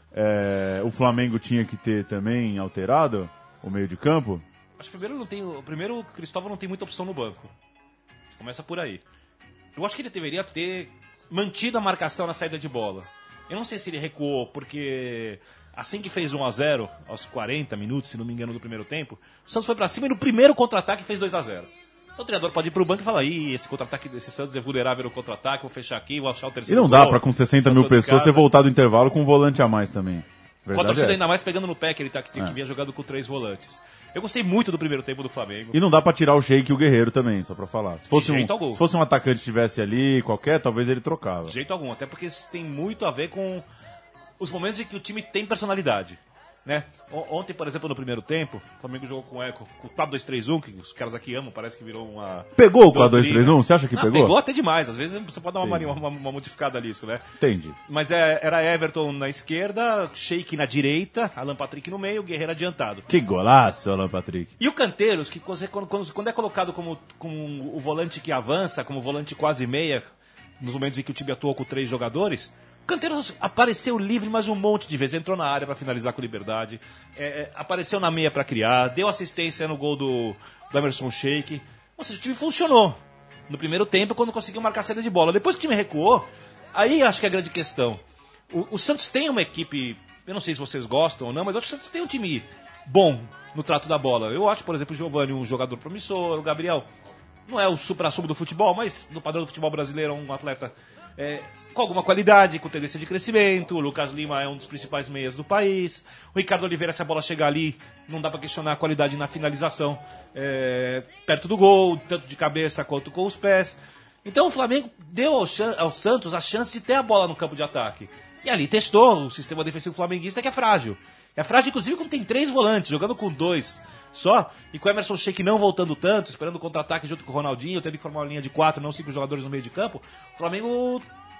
é, o Flamengo tinha que ter também alterado o meio de campo? Acho que primeiro não tem. o- Primeiro o Cristóvão não tem muita opção no banco. Começa por aí. Eu acho que ele deveria ter mantido a marcação na saída de bola. Eu não sei se ele recuou, porque assim que fez um a zero, aos quarenta minutos, se não me engano, do primeiro tempo, o Santos foi pra cima e no primeiro contra-ataque fez dois a zero. Então o treinador pode ir pro banco e falar, ih, esse contra-ataque desse Santos é vulnerável no contra-ataque, vou fechar aqui, vou achar o E terceiro não dá gol. pra com sessenta Tá mil todo em pessoas casa. você voltar do intervalo com um volante a mais também. Com a Verdade torcida é ainda essa. mais pegando no pé que ele tá, que, que É. vinha jogando com três volantes. Eu gostei muito do primeiro tempo do Flamengo. E não dá pra tirar o Sheik e o Guerreiro também, só pra falar. Se fosse, De jeito um, algum. se fosse um atacante que estivesse ali, qualquer, talvez ele trocava. De jeito algum, até porque isso tem muito a ver com os momentos em que o time tem personalidade. Né? Ontem, por exemplo, no primeiro tempo, o Flamengo jogou com o Eco, com o quatro dois três um, que os caras aqui amam, parece que virou uma... Pegou o quatro dois três um? Você acha que Não, pegou? Pegou até demais, às vezes você pode dar uma, uma, uma modificada nisso, né? Entendi. Mas é, era Everton na esquerda, Sheik na direita, Alan Patrick no meio, Guerreiro adiantado. Que golaço, Alan Patrick. E o Canteiros, que quando, quando, quando é colocado como, como o volante que avança, como volante quase meia, nos momentos em que o time atuou com três jogadores... O Canteiros apareceu livre, mas um monte de vezes. Entrou na área para finalizar com liberdade. É, é, apareceu na meia para criar. Deu assistência no gol do, do Emerson Sheik. Ou seja, o time funcionou. No primeiro tempo, quando conseguiu marcar a saída de bola. Depois que o time recuou, aí acho que é a grande questão. O, o Santos tem uma equipe... Eu não sei se vocês gostam ou não, mas eu acho que o Santos tem um time bom no trato da bola. Eu acho, por exemplo, o Giovani um jogador promissor. O Gabriel não é o supra-sumo do futebol, mas no padrão do futebol brasileiro é um atleta... É, com alguma qualidade, com tendência de crescimento. O Lucas Lima é um dos principais meias do país. O Ricardo Oliveira, se a bola chegar ali, não dá para questionar a qualidade na finalização é, perto do gol, tanto de cabeça quanto com os pés. Então o Flamengo deu ao, ao Santos a chance de ter a bola no campo de ataque. E ali testou o sistema defensivo flamenguista, que é frágil. É frágil, inclusive, quando tem três volantes, jogando com dois só, e com o Emerson Sheik não voltando tanto, esperando o contra-ataque junto com o Ronaldinho, tendo que formar uma linha de quatro, não cinco jogadores no meio de campo, o Flamengo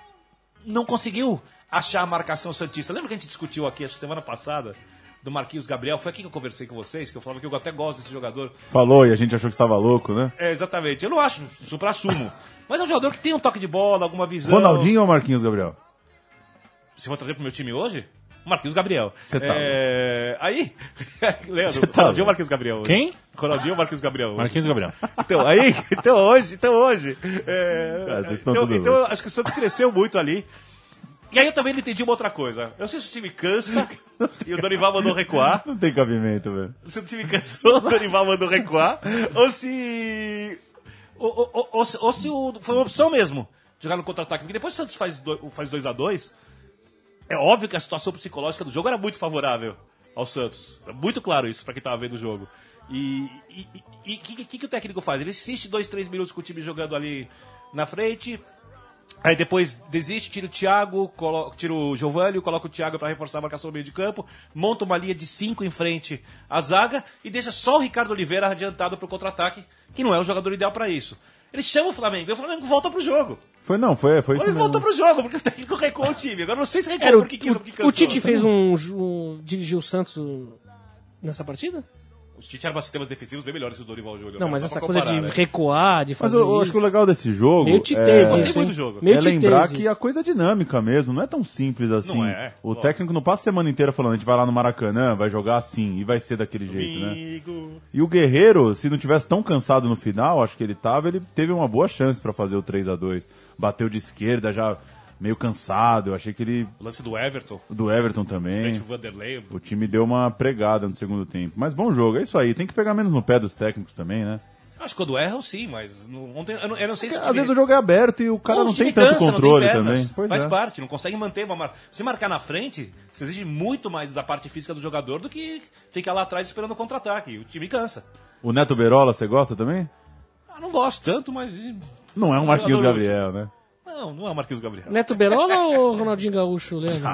não conseguiu achar a marcação santista. Lembra que a gente discutiu aqui, acho que semana passada, do Marquinhos Gabriel? Foi aqui que eu conversei com vocês, que eu falava que eu até gosto desse jogador. Falou e a gente achou que estava louco, né? É, exatamente. Eu não acho, supra-sumo. Mas é um jogador que tem um toque de bola, alguma visão. Ronaldinho ou Marquinhos Gabriel? Se for trazer pro meu time hoje, Marquinhos Gabriel. Você tá. É... Aí, Leandro, tá Ronaldinho ou Marquinhos Gabriel? Hoje? Quem? Ronaldinho ou Marquinhos Gabriel? Hoje? Marquinhos Gabriel. Então, aí, então hoje, então hoje. É... Cara, vocês estão então, tudo então louco. acho que o Santos cresceu muito ali. E aí eu também não entendi uma outra coisa. Eu sei se o time cansa e o Dorival mandou recuar. Não tem cabimento, velho. Se o time cansou, o Dorival mandou recuar. Ou se. Ou, ou, ou, ou se, ou se o, foi uma opção mesmo jogar no contra-ataque. Porque depois o Santos faz dois, faz dois a dois. É óbvio que a situação psicológica do jogo era muito favorável ao Santos. É muito claro isso pra quem tava vendo o jogo. E o que, que, que o técnico faz? Ele insiste dois, três minutos com o time jogando ali na frente. Aí depois desiste, tira o Thiago, colo... tira o Giovani, coloca o Thiago para reforçar a marcação no meio de campo, monta uma linha de cinco em frente à zaga e deixa só o Ricardo Oliveira adiantado para o contra-ataque, que não é o jogador ideal para isso. Ele chama o Flamengo e o Flamengo volta pro jogo. Foi não, foi, foi isso Ele mesmo. voltou pro jogo, porque o técnico recuou o time. Agora não sei se recuou Era o, porque quis ou porque o, cansou. o Tite fez um, um... dirigiu o Santos nessa partida? Os Tite eram sistemas defensivos bem melhores que o Dorival jogou. Não, mas Só essa pra coisa comparar, de né? recuar, de Mas fazer eu, eu isso... acho que o legal desse jogo Meio é, titese Gostei isso, muito hein? do jogo. Meio é lembrar titese que a coisa é dinâmica mesmo, não é tão simples assim. Não é, o lógico. técnico não passa a semana inteira falando, a gente vai lá no Maracanã, vai jogar assim, e vai ser daquele jeito, né? Amigo. E o Guerreiro, se não tivesse tão cansado no final, acho que ele tava, ele teve uma boa chance pra fazer o três a dois. Bateu de esquerda, já meio cansado, eu achei que ele... O lance do Everton, Do Everton também. frente ao Vanderlei. O time deu uma pregada no segundo tempo. Mas bom jogo, é isso aí. Tem que pegar menos no pé dos técnicos também, né? Acho que quando erram, sim, mas não, ontem, eu, não, eu não sei se... Às vezes o jogo é aberto e o cara não, o não time tem tanto cansa, não controle tem pernas. também. Pois Faz é. parte, não consegue manter uma marca. Você marcar na frente, você exige muito mais da parte física do jogador do que ficar lá atrás esperando o contra-ataque. O time cansa. O Neto Berola, você gosta também? Ah, não gosto tanto, mas... Não é um Marquinhos Jogador Gabriel, né? Não, não é o Marquinhos Gabriel. Neto Berola ou Ronaldinho Gaúcho, Leandro?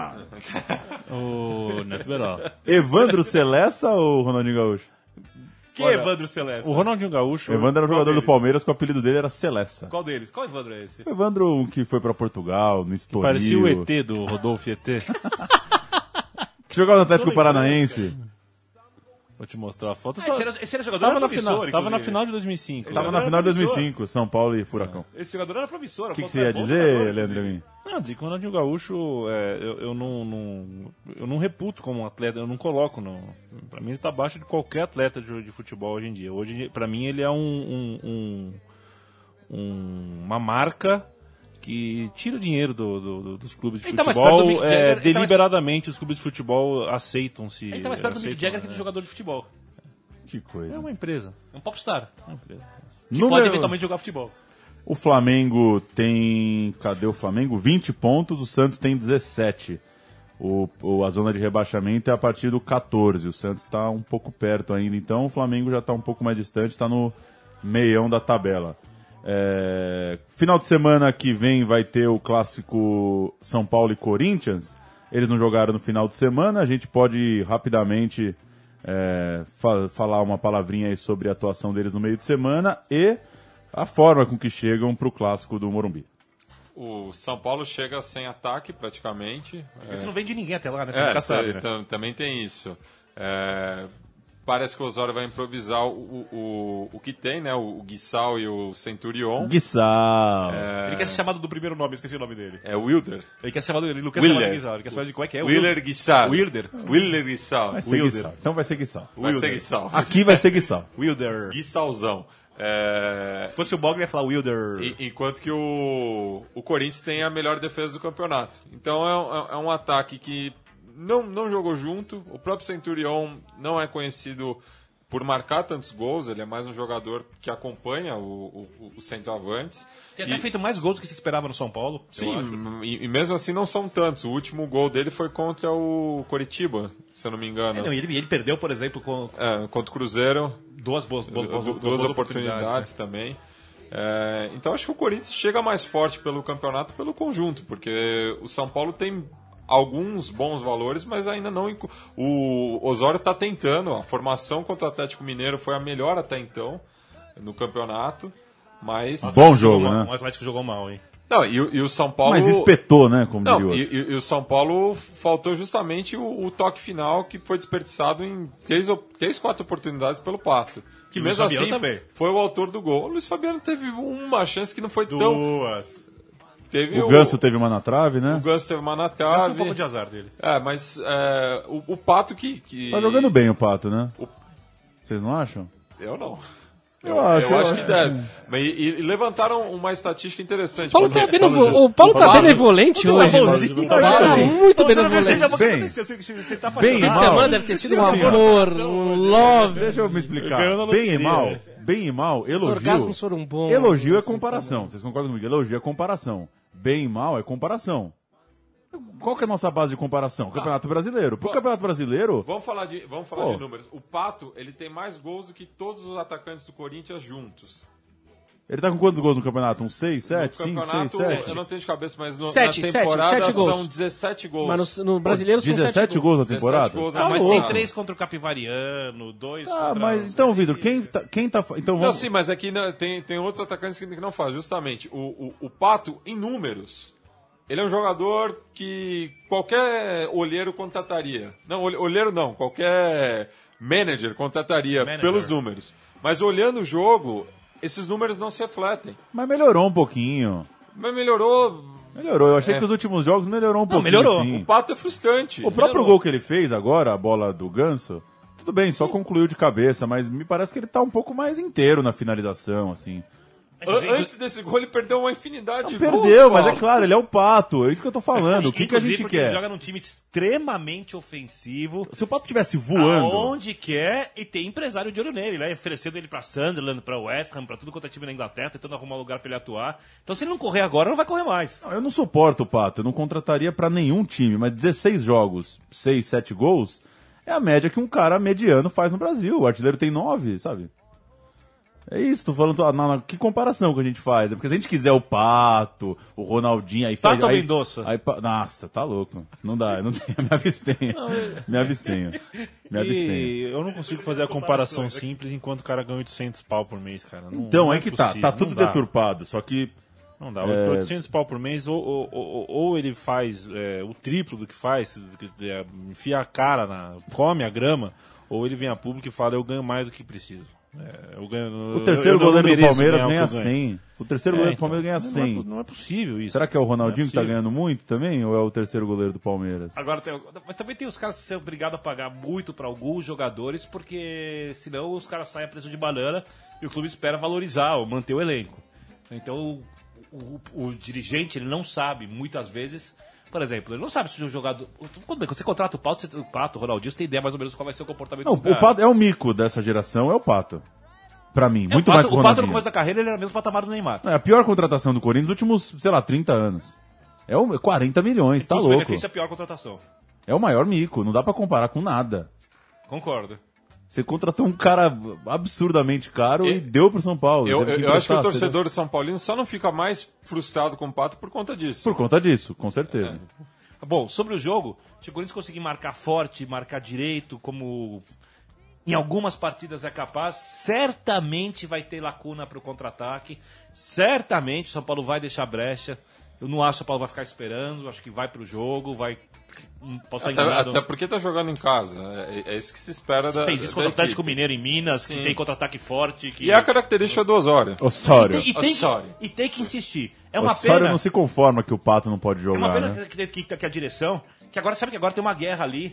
O Neto Berola. Evandro Celessa ou Ronaldinho Gaúcho? Quem é Evandro Celeste? O Ronaldinho Gaúcho... O Evandro era Qual jogador deles? do Palmeiras, que o apelido dele era Celessa. Qual deles? Qual Evandro é esse? O Evandro um que foi pra Portugal, no Estoril. Parecia o E T do Rodolfo E T. Que jogava no Atlético Paranaense. Vou te mostrar a foto. Ah, esse, era, esse era jogador Tava era na promissor, final, tava na inclusive. final de dois mil e cinco. Tava jogador na era final de dois mil e promissor. cinco, São Paulo e Furacão. Esse jogador era promissor. O que, que você ia dizer, Leandro Amin? Não, dizer que o Ronaldinho Gaúcho, é, eu, eu, não, não, eu não reputo como um atleta, eu não coloco. Não. Pra mim ele tá abaixo de qualquer atleta de, de futebol hoje em dia. Hoje, pra mim, ele é um, um, um, um- uma marca que tira o dinheiro do, do- do- dos clubes de Ele tá mais perto do futebol. Mick é, Jagger, ele tá mais- deliberadamente, os clubes de futebol aceitam-se. Ele tá mais perto do Mick aceitam, Jagger que do né? jogador de futebol. Que coisa. É uma empresa. É um popstar. É uma empresa. Que Número- pode eventualmente jogar futebol. O Flamengo tem... Cadê o Flamengo? vinte pontos, o Santos tem dezessete. O, o- a zona de rebaixamento é a partir do catorze. O Santos está um pouco perto ainda, então o Flamengo já está um pouco mais distante, está no meião da tabela. É, final de semana que vem vai ter o clássico São Paulo e Corinthians. Eles não jogaram no final de semana, a gente pode rapidamente é, fa- falar uma palavrinha aí sobre a atuação deles no meio de semana e a forma com que chegam para o clássico do Morumbi. O São Paulo chega sem ataque praticamente. Esse não vem de ninguém até lá, né? Você É, nunca sabe, né? tam- também tem isso. É, parece que o Osório vai improvisar o, o, o que tem, né? O, o Guissal e o Centurion. Guissal. Ele quer ser chamado do primeiro nome, esqueci o nome dele. É o Wilder. Ele quer ser chamado, ele não quer ser chamado de Willer. Guizal, ele quer ser chamado de como é que é? Willer Guissal. Wilder. Willer Guissal. Vai ser Wilder. Guissal. Então vai ser Guissal. Vai ser Wilder. Guissal. Aqui vai ser Guissal. Wilder. Guissalzão. É, Se fosse o Bogner, ia falar Wilder. E- enquanto que o, o Corinthians tem a melhor defesa do campeonato. Então é, um- é um ataque que não, não jogou junto. O próprio Centurion não é conhecido por marcar tantos gols, ele é mais um jogador que acompanha o, o, o centroavantes. Tem até E- feito mais gols do que se esperava no São Paulo. eu acho. Sim, e, e mesmo assim não são tantos. O último gol dele foi contra o Coritiba, se eu não me engano. É, não, e ele, ele perdeu, por exemplo, com É, contra o Cruzeiro, duas boas, boas, boas, duas, boas oportunidades, também. É, então acho que o Corinthians chega mais forte pelo campeonato, pelo conjunto, porque o São Paulo tem alguns bons valores, mas ainda não... incu- O Osório está tentando, a formação contra o Atlético Mineiro foi a melhor até então no campeonato, mas... Bom jogo, Jogou mal, né? O Atlético jogou mal, hein? Não, e, o- e o São Paulo... Mas espetou, né? Como diria o Não, outro. e, e- e o São Paulo faltou justamente o, o toque final que foi desperdiçado em três, op- três quatro oportunidades pelo Pato. Que Luiz mesmo Fabiano assim também. foi o autor do gol. O Luiz Fabiano teve uma chance que não foi tão... Duas. Teve O Ganso teve uma na trave, O né? Ganso teve uma na Foi um trave. pouco de azar dele. É, mas é, o, o Pato que, que... Tá jogando bem o Pato, né? O- Vocês não acham? Eu não. Eu Eu, acho, eu eu acho acho. que deve. Mas, e, e levantaram uma estatística interessante. O Paulo porque- tá, benevo... o Paulo tá benevolente hoje. bonzinho. Tá muito benevolente. Veja o que Bem. aconteceu. Você, você tá Bem Fim de mal. semana deve ter sido um Assim, ó. amor, um love. Deixa eu me explicar. Ganhou na Bem e loteria. mal, bem e mal, Os elogio. orgasmos foram bons. Elogio é Assim, comparação. Vocês concordam comigo? Elogio é comparação. Bem e mal é comparação. Qual que é a nossa base de comparação? Campeonato Brasileiro. Pro Campeonato Brasileiro, Vamos falar de, vamos falar Pô. de números. O Pato, ele tem mais gols do que todos os atacantes do Corinthians juntos. ele tá com quantos gols no campeonato? Uns seis, sete, no cinco, campeonato, seis, sete? eu não tenho de cabeça, mas no, Sete, na sete, temporada sete gols. são dezessete gols. Mas no, no brasileiro são dezessete sete gols na dezessete temporada? gols na Tá Ah, mas louco. tem três contra o Capivariano, dois Ah, contra... mas então, Vitor, quem tá, quem tá... Então Não, vamos... sim, mas aqui né, tem, tem outros atacantes que não fazem. Justamente, o, o, o Pato, em números, ele é um jogador que qualquer olheiro contrataria. Não, olhe- olheiro não, qualquer manager contrataria Manager. pelos números. Mas olhando o jogo, esses números não se refletem. Mas melhorou um pouquinho. Mas melhorou. Melhorou. Eu achei É. que os últimos jogos melhorou um pouquinho. melhorou. sim. O Pato é frustrante. O próprio gol que ele fez agora, a bola do Ganso, tudo bem, só concluiu de cabeça, mas me parece que ele tá um pouco mais inteiro na finalização, assim. An- Antes desse gol, ele perdeu uma infinidade de gols. Perdeu, mas é Paulo. claro, ele é o Pato, é isso que eu tô falando. O que, que a Inclusive gente porque ele quer? joga num time extremamente ofensivo. Se o Pato estivesse voando, Aonde quer, e tem empresário de olho nele, né? Oferecendo ele pra Sunderland, pra West Ham, pra tudo quanto é time na Inglaterra, tentando arrumar um lugar pra ele atuar. Então se ele não correr agora, não vai correr mais. não, eu não suporto o Pato, eu não contrataria pra nenhum time, mas dezesseis jogos, seis, sete gols, é a média que um cara mediano faz no Brasil. O artilheiro tem nove, sabe? É isso, tô falando, só, na, na- que comparação que a gente faz? É porque se a gente quiser o Pato, o Ronaldinho, aí faz... Pato ou aí, Mendonça? aí, pa- Nossa, tá louco. Não dá, não tem, me abstenho. Me abstenho. Me abstenho. E eu não consigo fazer a comparação simples enquanto o cara ganha oitocentos pau por mês, cara. Não, Então, não aí é que tá, possível, tá não tudo dá. deturpado, só que... Não dá, É. oitocentos pau por mês, ou, ou, ou, ou ele faz é, o triplo do que faz, é, enfia a cara, na, come a grama, ou ele vem a público e fala, eu ganho mais do que preciso. É, eu ganho, O terceiro eu, eu não goleiro do mereço Palmeiras ganhar o ganha que eu ganho. cem. O terceiro É, goleiro do então, Palmeiras ganha não é cem. po- Não é possível isso. Será que é o Ronaldinho Não é que tá possível. ganhando muito também? Ou é o terceiro goleiro do Palmeiras? Agora, tem- mas também tem os caras que são obrigados a pagar muito pra alguns jogadores, porque senão os caras saem a preço de banana e o clube espera valorizar ou manter o elenco. Então o, o- o dirigente ele não sabe, muitas vezes, por exemplo, ele não sabe se o jogador. Quando você contrata o Pato, você, o Pato, o Ronaldinho, você tem ideia mais ou menos qual vai ser o comportamento Não, do cara. o Pato é o mico dessa geração, é o Pato. Pra mim, É, muito o mais Pato, que o o Pato no Ronaldinho. começo da carreira ele era o mesmo patamar do Neymar. É a pior contratação do Corinthians dos últimos, sei lá, trinta anos. É o quarenta milhões, tá louco. Custo-benefício é a pior contratação. É o maior mico, não dá pra comparar com nada. Concordo. Você contratou um cara absurdamente caro e, E- deu pro São Paulo. Eu, Teve eu- que eu acho que o emprestar, torcedor de São Paulino só não fica mais frustrado com o Pato por conta disso. Por conta disso, com certeza. Bom, sobre o jogo, se o Corinthians conseguir marcar forte, marcar direito, como em algumas partidas é capaz, certamente vai ter lacuna para o contra-ataque, certamente o São Paulo vai deixar brecha. Eu não acho que o São Paulo vai ficar esperando, acho que vai pro jogo, vai... Posso estar até, enganado. até porque tá jogando em casa, é, é isso que se espera da fez isso contra o Atlético Mineiro em Minas, Sim. que tem contra-ataque forte. Que... E é a característica do Osório. Osório. E tem, e tem, Osório. Que, e tem que insistir. É uma Osório pena... não se conforma que o Pato não pode jogar, É uma pena né? que, que, que, que a direção... Que agora, sabe que agora tem uma guerra ali,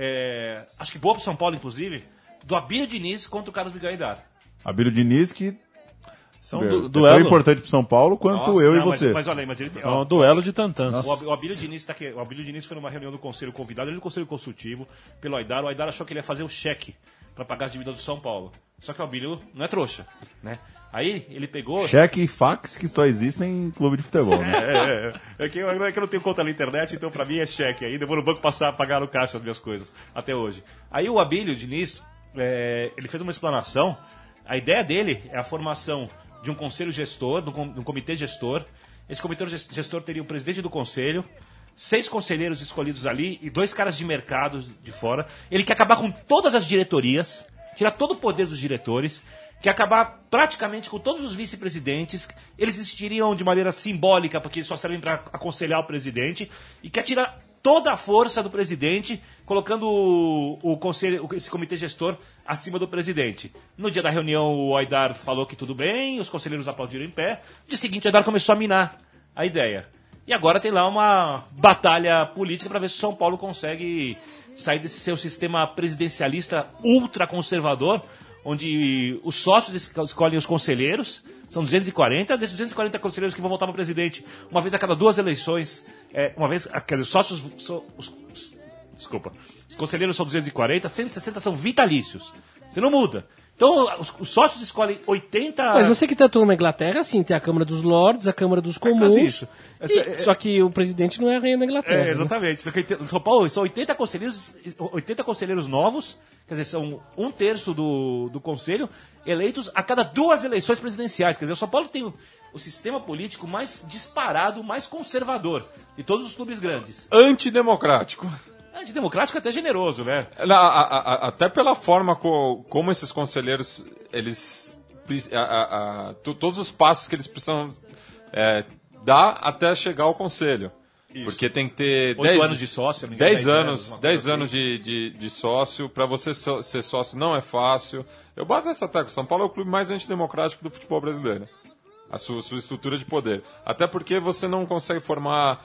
é, acho que boa pro São Paulo, inclusive, do Abílio Diniz contra o Carlos Miguel Aidar. Abílio Diniz que... São é, du é duelo. tão importante pro São Paulo quanto Nossa, eu não, e você. Mas, mas olha aí, mas ele tem... É Ó, um duelo de tantãs. O, Ab- o Abílio Diniz tá aqui. O Abílio Diniz foi numa reunião do conselho convidado, ele do conselho consultivo pelo Aidar. O Aidar achou que ele ia fazer o cheque para pagar as dívidas do São Paulo. Só que o Abílio não é trouxa, né? Aí ele pegou... Cheque e fax que só existem em clube de futebol, né? É, é, é, que eu, é que eu não tenho conta na internet, então pra mim é cheque. Aí eu vou no banco passar, pagar no caixa as minhas coisas, até hoje. Aí o Abílio Diniz, é, ele fez uma explanação. A ideia dele é a formação de um conselho gestor, de um comitê gestor. Esse comitê gestor teria o presidente do conselho, seis conselheiros escolhidos ali e dois caras de mercado de fora. Ele quer acabar com todas as diretorias, tirar todo o poder dos diretores, quer acabar praticamente com todos os vice-presidentes. Eles existiriam de maneira simbólica, porque só servem para aconselhar o presidente, e quer tirar toda a força do presidente, colocando o, o conselho, esse comitê gestor acima do presidente. No dia da reunião, o Aidar falou que tudo bem, os conselheiros aplaudiram em pé. No dia seguinte, o Aidar começou a minar a ideia. E agora tem lá uma batalha política para ver se o São Paulo consegue sair desse seu sistema presidencialista ultraconservador, onde os sócios escolhem os conselheiros. São duzentos e quarenta, desses duzentos e quarenta conselheiros que vão votar para o presidente uma vez a cada duas eleições. É, uma vez, quer dizer, sócios. So, os, os, desculpa. Os conselheiros são duzentos e quarenta, cento e sessenta são vitalícios. Você não muda. Então, os, os sócios escolhem oitenta. Mas você que está atuando na Inglaterra, sim, tem a Câmara dos Lords, a Câmara dos Comuns. É isso. E, é, só que o presidente não é a rainha da Inglaterra. É, exatamente. Só que em São Paulo são oitenta conselheiros, oitenta conselheiros novos, quer dizer, são um terço do, do conselho, eleitos a cada duas eleições presidenciais. Quer dizer, o São Paulo tem o, o sistema político mais disparado, mais conservador de todos os clubes grandes. Antidemocrático. Antidemocrático até generoso, né? A, a, a, até pela forma co, como esses conselheiros, eles... A, a, a, todos os passos que eles precisam é, dar até chegar ao conselho. Isso. Porque tem que ter dez anos de sócio, dez anos, dez anos de, de, de sócio. Para você so, ser sócio não é fácil. Eu bato essa tecla. São Paulo é o clube mais antidemocrático do futebol brasileiro. A sua, sua estrutura de poder. Até porque você não consegue formar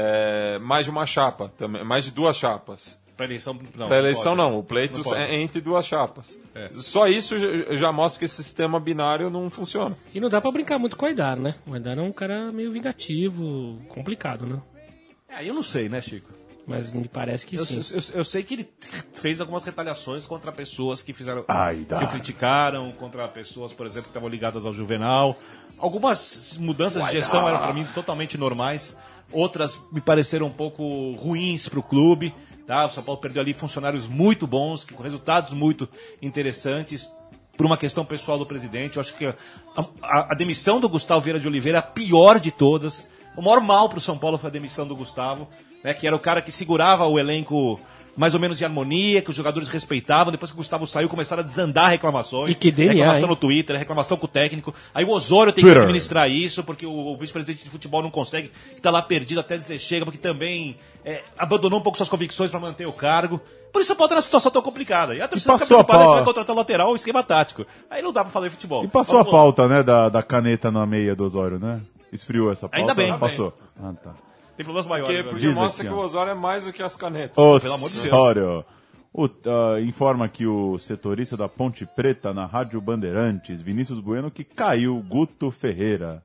é, mais de uma chapa, também, mais de duas chapas. Para eleição não. Para eleição não, não. O pleito não é entre duas chapas. É. Só isso já, já mostra que esse sistema binário não funciona. E não dá para brincar muito com o Aidar, né? O Aidar é um cara meio vingativo, complicado, né? É, eu não sei, né, Chico? Mas me parece que eu, sim. Eu, eu, eu sei que ele fez algumas retaliações contra pessoas que fizeram, Aidar. que o criticaram, contra pessoas, por exemplo, que estavam ligadas ao Juvenal. Algumas mudanças Aidar. de gestão eram para mim totalmente normais. Outras me pareceram um pouco ruins para o clube. Tá? O São Paulo perdeu ali funcionários muito bons, com resultados muito interessantes. Por uma questão pessoal do presidente, eu acho que a, a, a demissão do Gustavo Vieira de Oliveira é a pior de todas. O maior mal para o São Paulo foi a demissão do Gustavo, né, que era o cara que segurava o elenco mais ou menos de harmonia, que os jogadores respeitavam. Depois que o Gustavo saiu, começaram a desandar reclamações. E que D N A, reclamação hein? no Twitter, reclamação com o técnico. Aí o Osório tem que Twitter. administrar isso, porque o, o vice-presidente de futebol não consegue, que está lá perdido até dizer chega, porque também é, abandonou um pouco suas convicções para manter o cargo. Por isso o Paulo está numa situação tão complicada. E a torcida fica passou a preocupada se pau- vai contratar o lateral ou esquema tático. Aí não dá para falar de futebol. E passou a Mas, pauta, né, da, da caneta na meia do Osório, né? Esfriou essa pauta. Ainda bem. Passou. Ah, tá. Tem problemas maiores. Porque, né? porque Diz mostra aqui, que ó. o Osório é mais do que as canetas. Ô, pelo amor de Deus. Osório. O, ah, informa que o setorista da Ponte Preta na Rádio Bandeirantes, Vinícius Bueno, que caiu Guto Ferreira.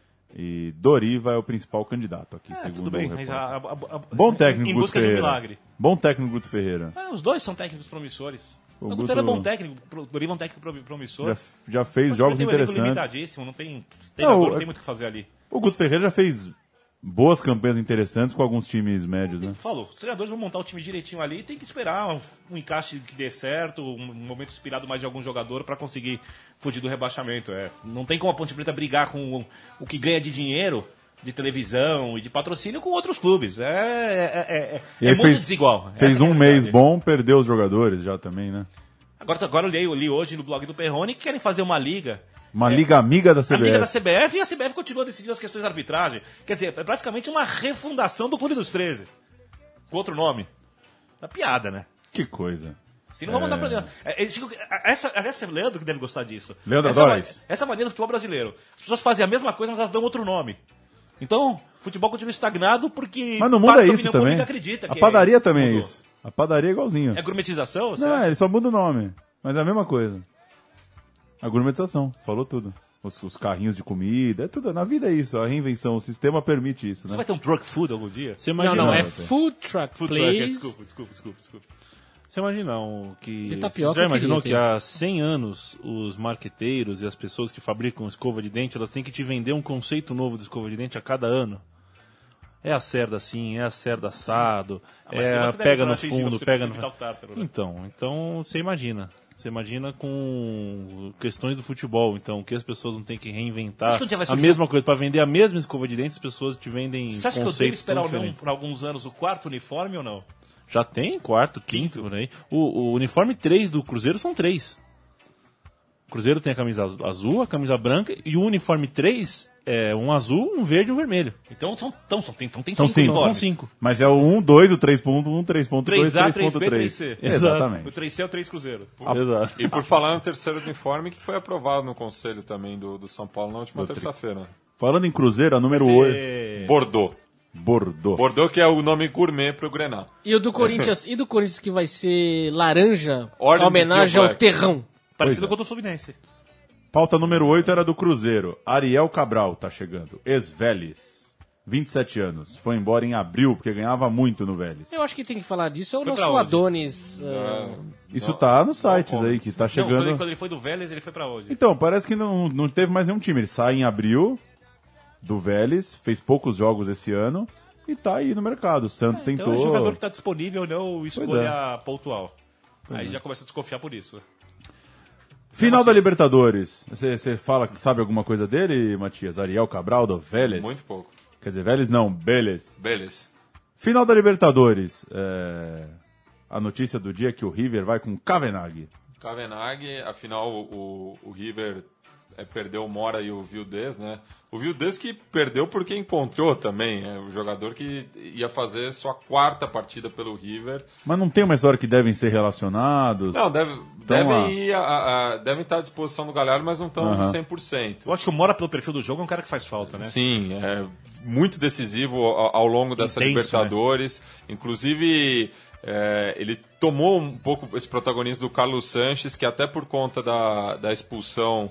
E Doriva é o principal candidato aqui, É, segundo tudo bem. o Mas repórter. a- a- a- Bom técnico, Em Guto busca de um Ferreira. milagre. Bom técnico, Guto Ferreira. Ah, os dois são técnicos promissores. O O Guto- Guto é bom técnico, o Doriva é um técnico pro- promissor. Já, já fez Mas jogos tem um elenco interessantes. limitadíssimo, não tem treinador, Não, não é- tem muito o que fazer ali. O Guto Ferreira já fez boas campanhas interessantes com alguns times médios, né? Falou, os treinadores vão montar o time direitinho ali, tem que esperar um, um encaixe que dê certo, um momento inspirado mais de algum jogador para conseguir fugir do rebaixamento. É. Não tem como a Ponte Preta brigar com o, o que ganha de dinheiro de televisão e de patrocínio com outros clubes. É, é, é, E é aí muito fez, desigual. Fez Essa é a um mês realidade. bom, perdeu os jogadores já também, né? Agora, agora eu, li, eu li hoje no blog do Perrone que querem fazer uma liga. Uma liga amiga da C B F. Amiga da C B F, e a C B F continua decidindo as questões de arbitragem. Quer dizer, é praticamente uma refundação do Clube dos treze. Com outro nome. Tá piada, né? Que coisa. Se não vão mandar pra Leandro. É, é, Chico, essa, essa é o Leandro que deve gostar disso. Leandro essa, adora ma- isso. essa mania do futebol brasileiro. As pessoas fazem a mesma coisa, mas elas dão outro nome. Então, o futebol continua estagnado porque Mas não parte muda da isso opinião também. pública acredita A que padaria é, também é mudou. isso. A padaria é igualzinho. É gourmetização? você Não, acha? ele só muda o nome. Mas é a mesma coisa. A gourmetização, falou tudo. Os, os carrinhos de comida, é tudo. Na vida é isso, a reinvenção, o sistema permite isso, Você né? vai ter um truck food algum dia? Você Não, imagina, não, é Não, tem. food truck, Food truck, é, please. desculpa, desculpa, desculpa, desculpa. Você imagina um, que. De Você tapioca já eu imaginou queria que ter. há cem anos os marqueteiros e as pessoas que fabricam escova de dente elas têm que te vender um conceito novo de escova de dente a cada ano? É a cerda assim, é a cerda assado, mas é você a deve pega entrar no cheio de fundo, você pega evitar no. o tártaro, né? Então, então você imagina. Você imagina com questões do futebol, então, que as pessoas não têm que Você reinventar acha que um dia vai a surgir- mesma coisa. Para vender a mesma escova de dente, as pessoas te vendem Você acha que eu devo conceitos esperar tão ou não, diferentes. por alguns anos o quarto uniforme ou não? Já tem quarto, quinto, por aí. O, o uniforme três do Cruzeiro são três. O Cruzeiro tem a camisa azul, a camisa branca, e o uniforme três é um azul, um verde e um vermelho. Então, são, então, são, tem, então tem São cinco cinco. São uniformes. cinco. Mas é o um, dois, o três ponto um, três ponto dois, três A, três ponto três B, três. três C. Exatamente. O três C é o três Cruzeiro. Exato. E por falar no terceiro uniforme, que foi aprovado no conselho também do, do São Paulo na última Do tri- terça-feira. Falando em Cruzeiro, a número oito, Você- Bordeaux. Bordeaux. Bordeaux que é o nome gourmet pro Grenal. E o do Corinthians, e do Corinthians que vai ser laranja, Ordem em homenagem Steel ao Black. terrão. Parecido Pois é. com o do Fluminense. Pauta número oito era do Cruzeiro. Ariel Cabral tá chegando. Ex-Vélez. vinte e sete anos. Foi embora em abril porque ganhava muito no Vélez. Eu acho que tem que falar disso. É o Foi nosso pra onde? Adonis. Ah, ah, Isso tá nos sites não, aí, que tá Não, quando, ele, chegando. quando ele foi do Vélez, ele foi pra onde? Então, parece que não, não teve mais nenhum time. Ele sai em abril do Vélez, fez poucos jogos esse ano e tá aí no mercado. O Santos Então tentou. é jogador que tá disponível ou não, escolha é. pontual. Aí já começa a desconfiar por isso. Final da Matias. Libertadores. Você você fala, sabe alguma coisa dele, Matias? Ariel Cabral do Vélez? Muito pouco. Quer dizer, Vélez não, Vélez. Beleza. Final da Libertadores. É, A notícia do dia é que o River vai com Kavenag. Kavenag, afinal o, o, o River é, perdeu o Mora e o Vildez, né? O Vildez que perdeu porque encontrou também, é o jogador que ia fazer sua quarta partida pelo River. Mas não tem uma história que devem ser relacionados? Não, deve, Então, devem, ah. ir a- a- a- devem estar à disposição do Galhardo, mas não estão Aham. cem por cento. Eu acho que o Mora, pelo perfil do jogo, é um cara que faz falta, né? Sim, é muito decisivo ao, ao longo dessa Intenso, Libertadores. Inclusive, é, ele tomou um pouco esse protagonismo do Carlos Sanches, que até por conta da, da expulsão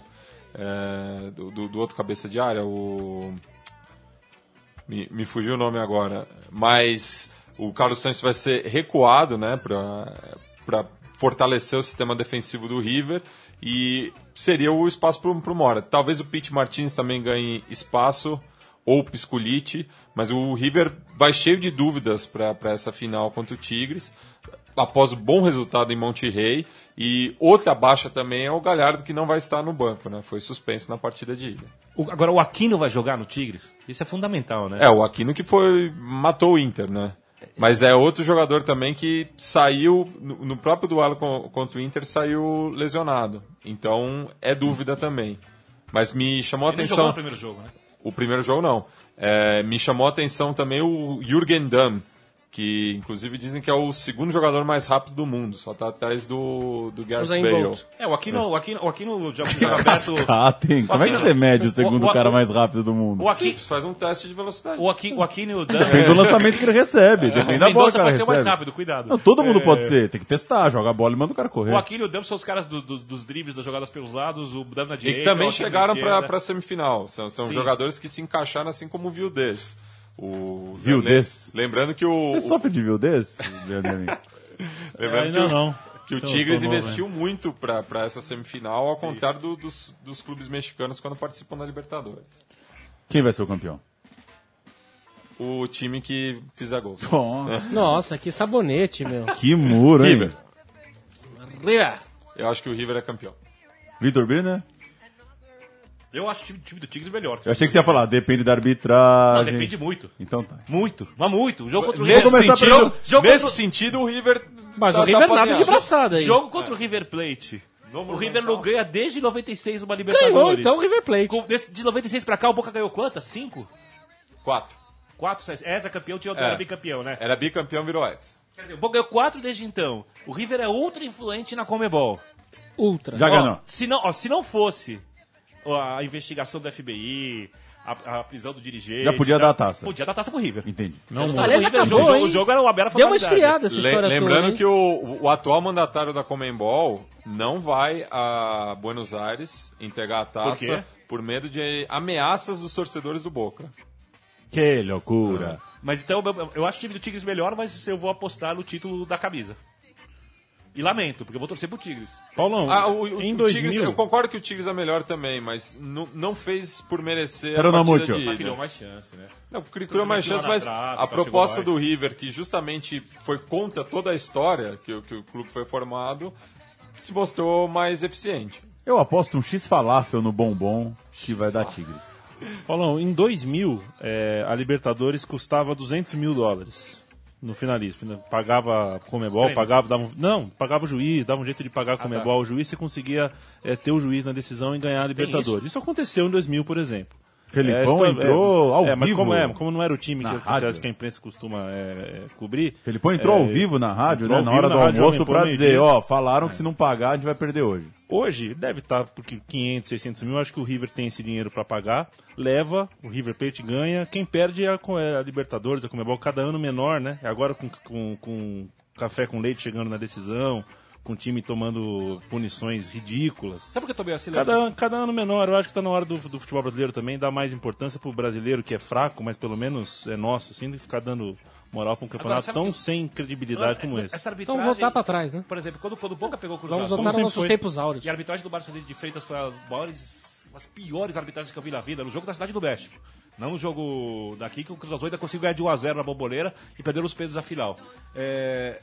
é, do, do- do outro cabeça de área, o... Me, me fugiu o nome agora. Mas o Carlos Sanches vai ser recuado, né, para fortalecer o sistema defensivo do River e seria o espaço para o Mora. Talvez o Pete Martins também ganhe espaço, ou o Piscolite, mas o River vai cheio de dúvidas para essa final contra o Tigres, após o bom resultado em Monterrey. E outra baixa também é o Galhardo, que não vai estar no banco, né? Foi suspenso na partida de ida. O- agora, o Aquino vai jogar no Tigres? Isso é fundamental, né? É, o Aquino que foi matou o Inter, né? Mas é outro jogador também que saiu, no, no próprio duelo com, contra o Inter, saiu lesionado. Então, é dúvida também. Mas me chamou a Ele não atenção... jogou no primeiro jogo, né? O primeiro jogo não. É, me chamou a atenção também o Jürgen Damm, que inclusive dizem que é o segundo jogador mais rápido do mundo, só tá atrás do, do Gareth Usain Bale. Bolt. É, o Aquino, o Aquino, o Aquino joga, joga aberto... Ah, tem. Como é que você mede o segundo o- o- cara mais rápido do mundo? O Aquino, Simples, faz um teste de velocidade. o Aquino, o Aquino e o Dan... Depende do lançamento que ele recebe. Depende O da bola que Mendonça o cara pode ser o mais recebe. rápido, cuidado. Não, todo mundo É, pode ser. Tem que testar. Joga a bola e manda o cara correr. O Aquino e o Dam são os caras do- do- dos dribles, das jogadas pelos lados, o Dam na E direita... que também o Aquino na chegaram esquerda. para a semifinal. São, são Sim. jogadores que se encaixaram assim como o Vildez. O Vildez? Lembrando que o, Você o- sofre de vildez, Leandrinho? lembrando Ainda que o, não. que o Tô- Tigres tô novo, investiu muito para essa semifinal, ao contrário do- dos, dos clubes mexicanos quando participam da Libertadores. Quem vai ser o campeão? O time que fizer gols. Nossa, Nossa, que sabonete, meu. que muro, hein? River. River. Eu acho que o River é campeão. Vitor Birner? Eu acho o time, time do Tigres melhor. Eu achei que você ia falar, depende da arbitragem. Não, depende muito. Então tá. Muito, mas muito. O jogo contra o Nesse, River... sentido, jogo, jogo nesse contra... sentido, o River... Mas tá- o River tá nada de apanhando. braçada aí. Jogo contra o River Plate. O River não ganha desde noventa e seis uma Ganhou, Libertadores. então, o River Plate. Com- desse- De noventa e seis pra cá, o Boca ganhou quantas? Cinco? Quatro. Quatro, seis. Essa é campeão, tinha outra É. era bicampeão, né? Era bicampeão, virou ex. Quer dizer, o Boca ganhou quatro desde então. O River é ultra influente na Comebol. Ultra. Já Ó, ganhou. se não, ó, se não fosse ó, a investigação do F B I, a, a prisão do dirigente... Já podia dar a taça. Podia dar a taça pro River. Entendi. Não, Aliás, acabou, o, jogo, hein? o jogo era uma bela Deu uma formalidade. esfriada essa Le- história lembrando toda, hein? que o, o atual mandatário da Comembol não vai a Buenos Aires entregar a taça quê? por medo de ameaças dos torcedores do Boca. Que loucura. Mas então, eu- eu acho o time do Tigres melhor, mas eu vou apostar no título da camisa. E lamento, porque eu vou torcer pro Tigres. Paulão, Ah, o, o- em o dois Tigres, mil... eu concordo que o Tigres é melhor também, mas não, não fez por merecer Pero a não partida muito. de Mas ida. criou mais chance, né? Não, cri- criou mais chance, mas Atrás, a chegou proposta mais. do River, que justamente foi contra toda a história que, o- que o clube foi formado, se mostrou mais eficiente. Eu aposto um X falafel no bombom que vai dar Tigres. Paulão, em dois mil, é, a Libertadores custava duzentos mil dólares no finalista. Fina- Pagava a Comebol, Prêmio. pagava... Dava, um- não, pagava o juiz, dava um jeito de pagar a Comebol. tá. O juiz, você conseguia é, ter o juiz na decisão e ganhar a Libertadores. Isso? aconteceu em dois mil, por exemplo. Felipão É, entrou ao é, mas vivo. como, é, como não era o time na que, que, rádio. que a imprensa costuma é, é, cobrir... Felipão entrou é, ao vivo na rádio, entrou né? ao Na vivo hora na do rádio almoço Jovem Pan, pra meio dizer, dia. ó, falaram que se não pagar a gente vai perder hoje. Hoje deve estar porque quinhentos, seiscentos mil. Acho que o River tem esse dinheiro para pagar. Leva, o River Plate ganha. Quem perde é a, Co- é a Libertadores, a Comebol, cada ano menor, né? Agora com, com, com café com leite chegando na decisão, com o time tomando punições ridículas. Sabe por que eu tô meio assim, Leandro? Cada, cada ano menor, eu acho que está na hora do, do futebol brasileiro também dar mais importância pro brasileiro que é fraco, mas pelo menos é nosso, assim, de ficar dando moral para um campeonato sabe tão que- sem credibilidade como esse. Essa Então arbitragem... voltar pra trás, né? Por exemplo, quando, quando o Boca pegou o Cruz Vamos Azul... voltar nos sempre nossos foi. tempos áureos. E a arbitragem do Márcio de Freitas foi as maiores, as piores arbitragens que eu vi na vida, no jogo da Cidade do México. Não no jogo daqui, que o Cruz Azul ainda conseguiu ganhar de um a zero na Bomboneira e perderam os pesos à final. É...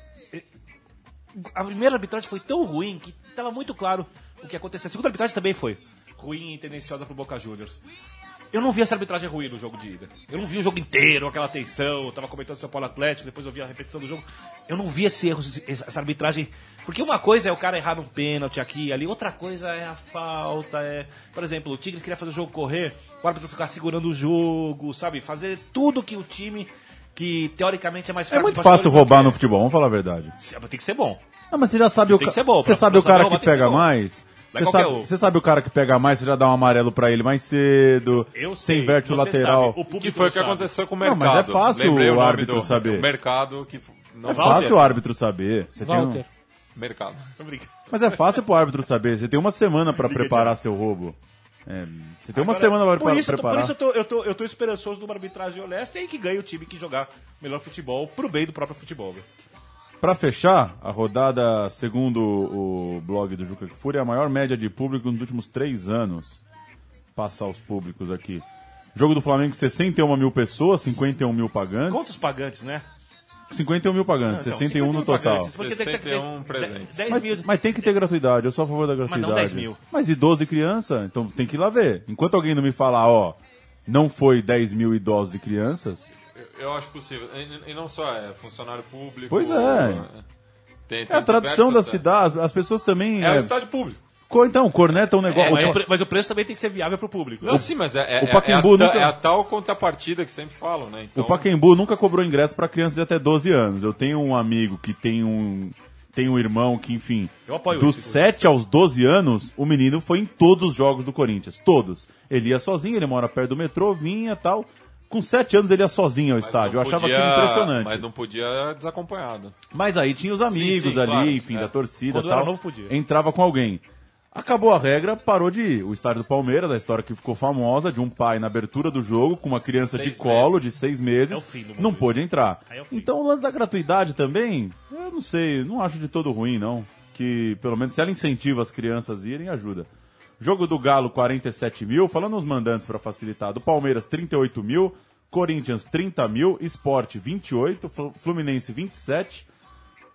A primeira arbitragem foi tão ruim que estava muito claro o que aconteceu. A segunda arbitragem também foi ruim e tendenciosa pro Boca Juniors. Eu não vi essa arbitragem ruim no jogo de ida. Eu não vi o jogo inteiro, aquela tensão. Eu tava comentando São Paulo Atlético, depois eu vi a repetição do jogo. Eu não vi esse erro, essa arbitragem. Porque uma coisa é o cara errar um pênalti aqui e ali, outra coisa é a falta. É... Por exemplo, o Tigres queria fazer o jogo correr, o árbitro ficar segurando o jogo, sabe? Fazer tudo que o time, que teoricamente é mais É fraco. muito de fácil bastidores, não roubar quer. no futebol, vamos falar a verdade. Tem que ser bom. Não, mas você já sabe Isso o tem ca- que ser bom, Você pra- sabe pra o cara saber que roubar tem que ser pega bom. mais? Mas Você qual que sabe, é o- você sabe o cara que pega mais, você já dá um amarelo pra ele mais cedo. Eu Você sei, inverte o você lateral. sabe, o público Que foi o que sabe. aconteceu com o Não, mercado. mas é fácil Lembrei o nome árbitro do, saber. O mercado que... Não, É Walter. fácil o árbitro saber. Você tem um- Walter. Mercado. Mas é fácil pro árbitro saber. Você tem uma semana pra preparar seu roubo. É, você tem uma Agora, semana pra por isso, preparar. Por isso eu tô, eu, tô, eu tô esperançoso numa arbitragem honesta e que ganhe o time que jogar melhor futebol pro bem do próprio futebol. Né? Pra fechar, a rodada, segundo o blog do Juca Kfouri, é a maior média de público nos últimos três anos. Passar os públicos aqui. Jogo do Flamengo, sessenta e uma mil pessoas, cinquenta e um mil pagantes. Quantos pagantes, né? cinquenta e um mil pagantes, Não, então, sessenta e um no cinquenta e um total. pagantes. Porque tem que ter- sessenta e um presentes. dez Mas, mil. mas tem que ter gratuidade, eu sou a favor da gratuidade. dez mil. Mas idoso e criança, então tem que ir lá ver. Enquanto alguém não me falar, ó, não foi dez mil idosos e crianças, Eu, eu acho possível. E, e não só é funcionário público... Pois é. Tem, é tem a tradição da diversas- cidade, as pessoas também... É, é, o estádio público. co- Então, corneta é um negócio... Mas, o, o pre- mas o preço também tem que ser viável pro público. Não, sim, mas é, é, o Pacaembu é, a, ta- nunca- é a tal contrapartida que sempre falam, né? Então, o Pacaembu nunca cobrou ingresso para crianças de até doze anos. Eu tenho um amigo que tem um... Tem um irmão que, enfim, Eu apoio dos isso, sete aos doze anos, o menino foi em todos os jogos do Corinthians. Todos. Ele ia sozinho, ele mora perto do metrô, vinha e tal. Com sete anos ele ia sozinho ao mas estádio. não Eu achava podia- aquilo impressionante. Mas não podia desacompanhado. Mas aí tinha os amigos Sim, sim, ali, claro. enfim, É. da torcida Quando e tal. era novo, podia. Entrava com alguém. Acabou a regra, parou de ir. O estádio do Palmeiras, a história que ficou famosa, de um pai na abertura do jogo, com uma criança Seis de colo, meses. de seis meses, É o fim do mundo não isso. pôde entrar. Aí é o fim. Então o lance da gratuidade também, eu não sei, não acho de todo ruim, não. Que pelo menos se ela incentiva as crianças a irem, ajuda. Jogo do Galo, quarenta e sete mil. Falando nos mandantes para facilitar, do Palmeiras, trinta e oito mil. Corinthians, trinta mil. Sport, vinte e oito. Fl- Fluminense, vinte e sete.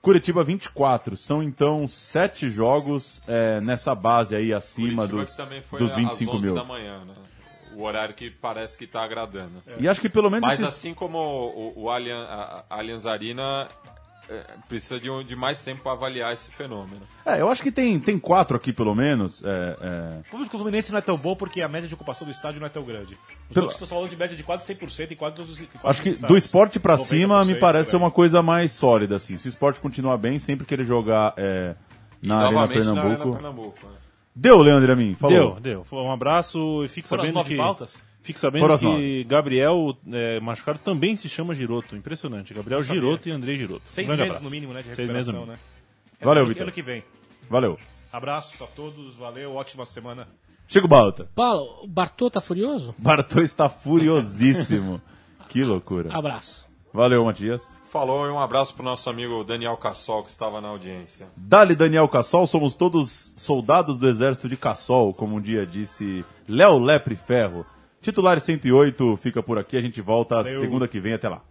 Curitiba vinte e quatro. São então sete jogos é, nessa base aí acima Curitiba, dos, que também foi dos vinte e cinco às onze mil. da manhã, né? O horário que parece que está agradando. E acho que pelo menos Mas esses... assim como o, o Allianz, a, a Allianz Arena é, precisa de, um, de mais tempo para avaliar esse fenômeno. É, eu acho que tem, tem quatro aqui pelo menos. É, é... O público fluminense não é tão bom porque a média de ocupação do estádio não é tão grande. Os Pelo- outros estão falando de média de quase cem por cento em quase todos os quase Acho que todos os do estádios. esporte pra noventa cima por me cento parece ser por aí. uma coisa mais sólida, assim. Se o esporte continuar bem, sempre que ele jogar é, E na Arena novamente na Pernambuco... Arena Pernambuco. né? Deu, Leandro Amin? Falou. Deu, deu. Foi Um abraço e fique Foram as sabendo nove que... pautas? Fique sabendo Foram as que nove. Gabriel é, machucado também se chama Giroto. Impressionante. Gabriel sabia. Giroto e André Giroto. Seis Grande meses abraço. no mínimo, né, de Seis recuperação, meses no né? É Valeu, ano, Vitor. ano que vem. Valeu. Abraços a todos, valeu, ótima semana. Chega o Balta. Paulo, o Bartô tá furioso? Bartô está furiosíssimo. Que loucura. Abraço. Valeu, Matias. Falou e um abraço pro nosso amigo Daniel Cassol, que estava na audiência. Dali Daniel Cassol, somos todos soldados do exército de Cassol, como um dia disse Léo Lepre Ferro. Titular cento e oito fica por aqui, a gente volta Valeu. segunda que vem, até lá.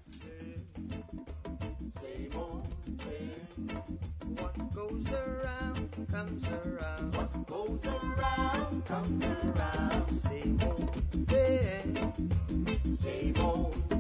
What goes around comes around. What goes around comes around. Same old thing. Same old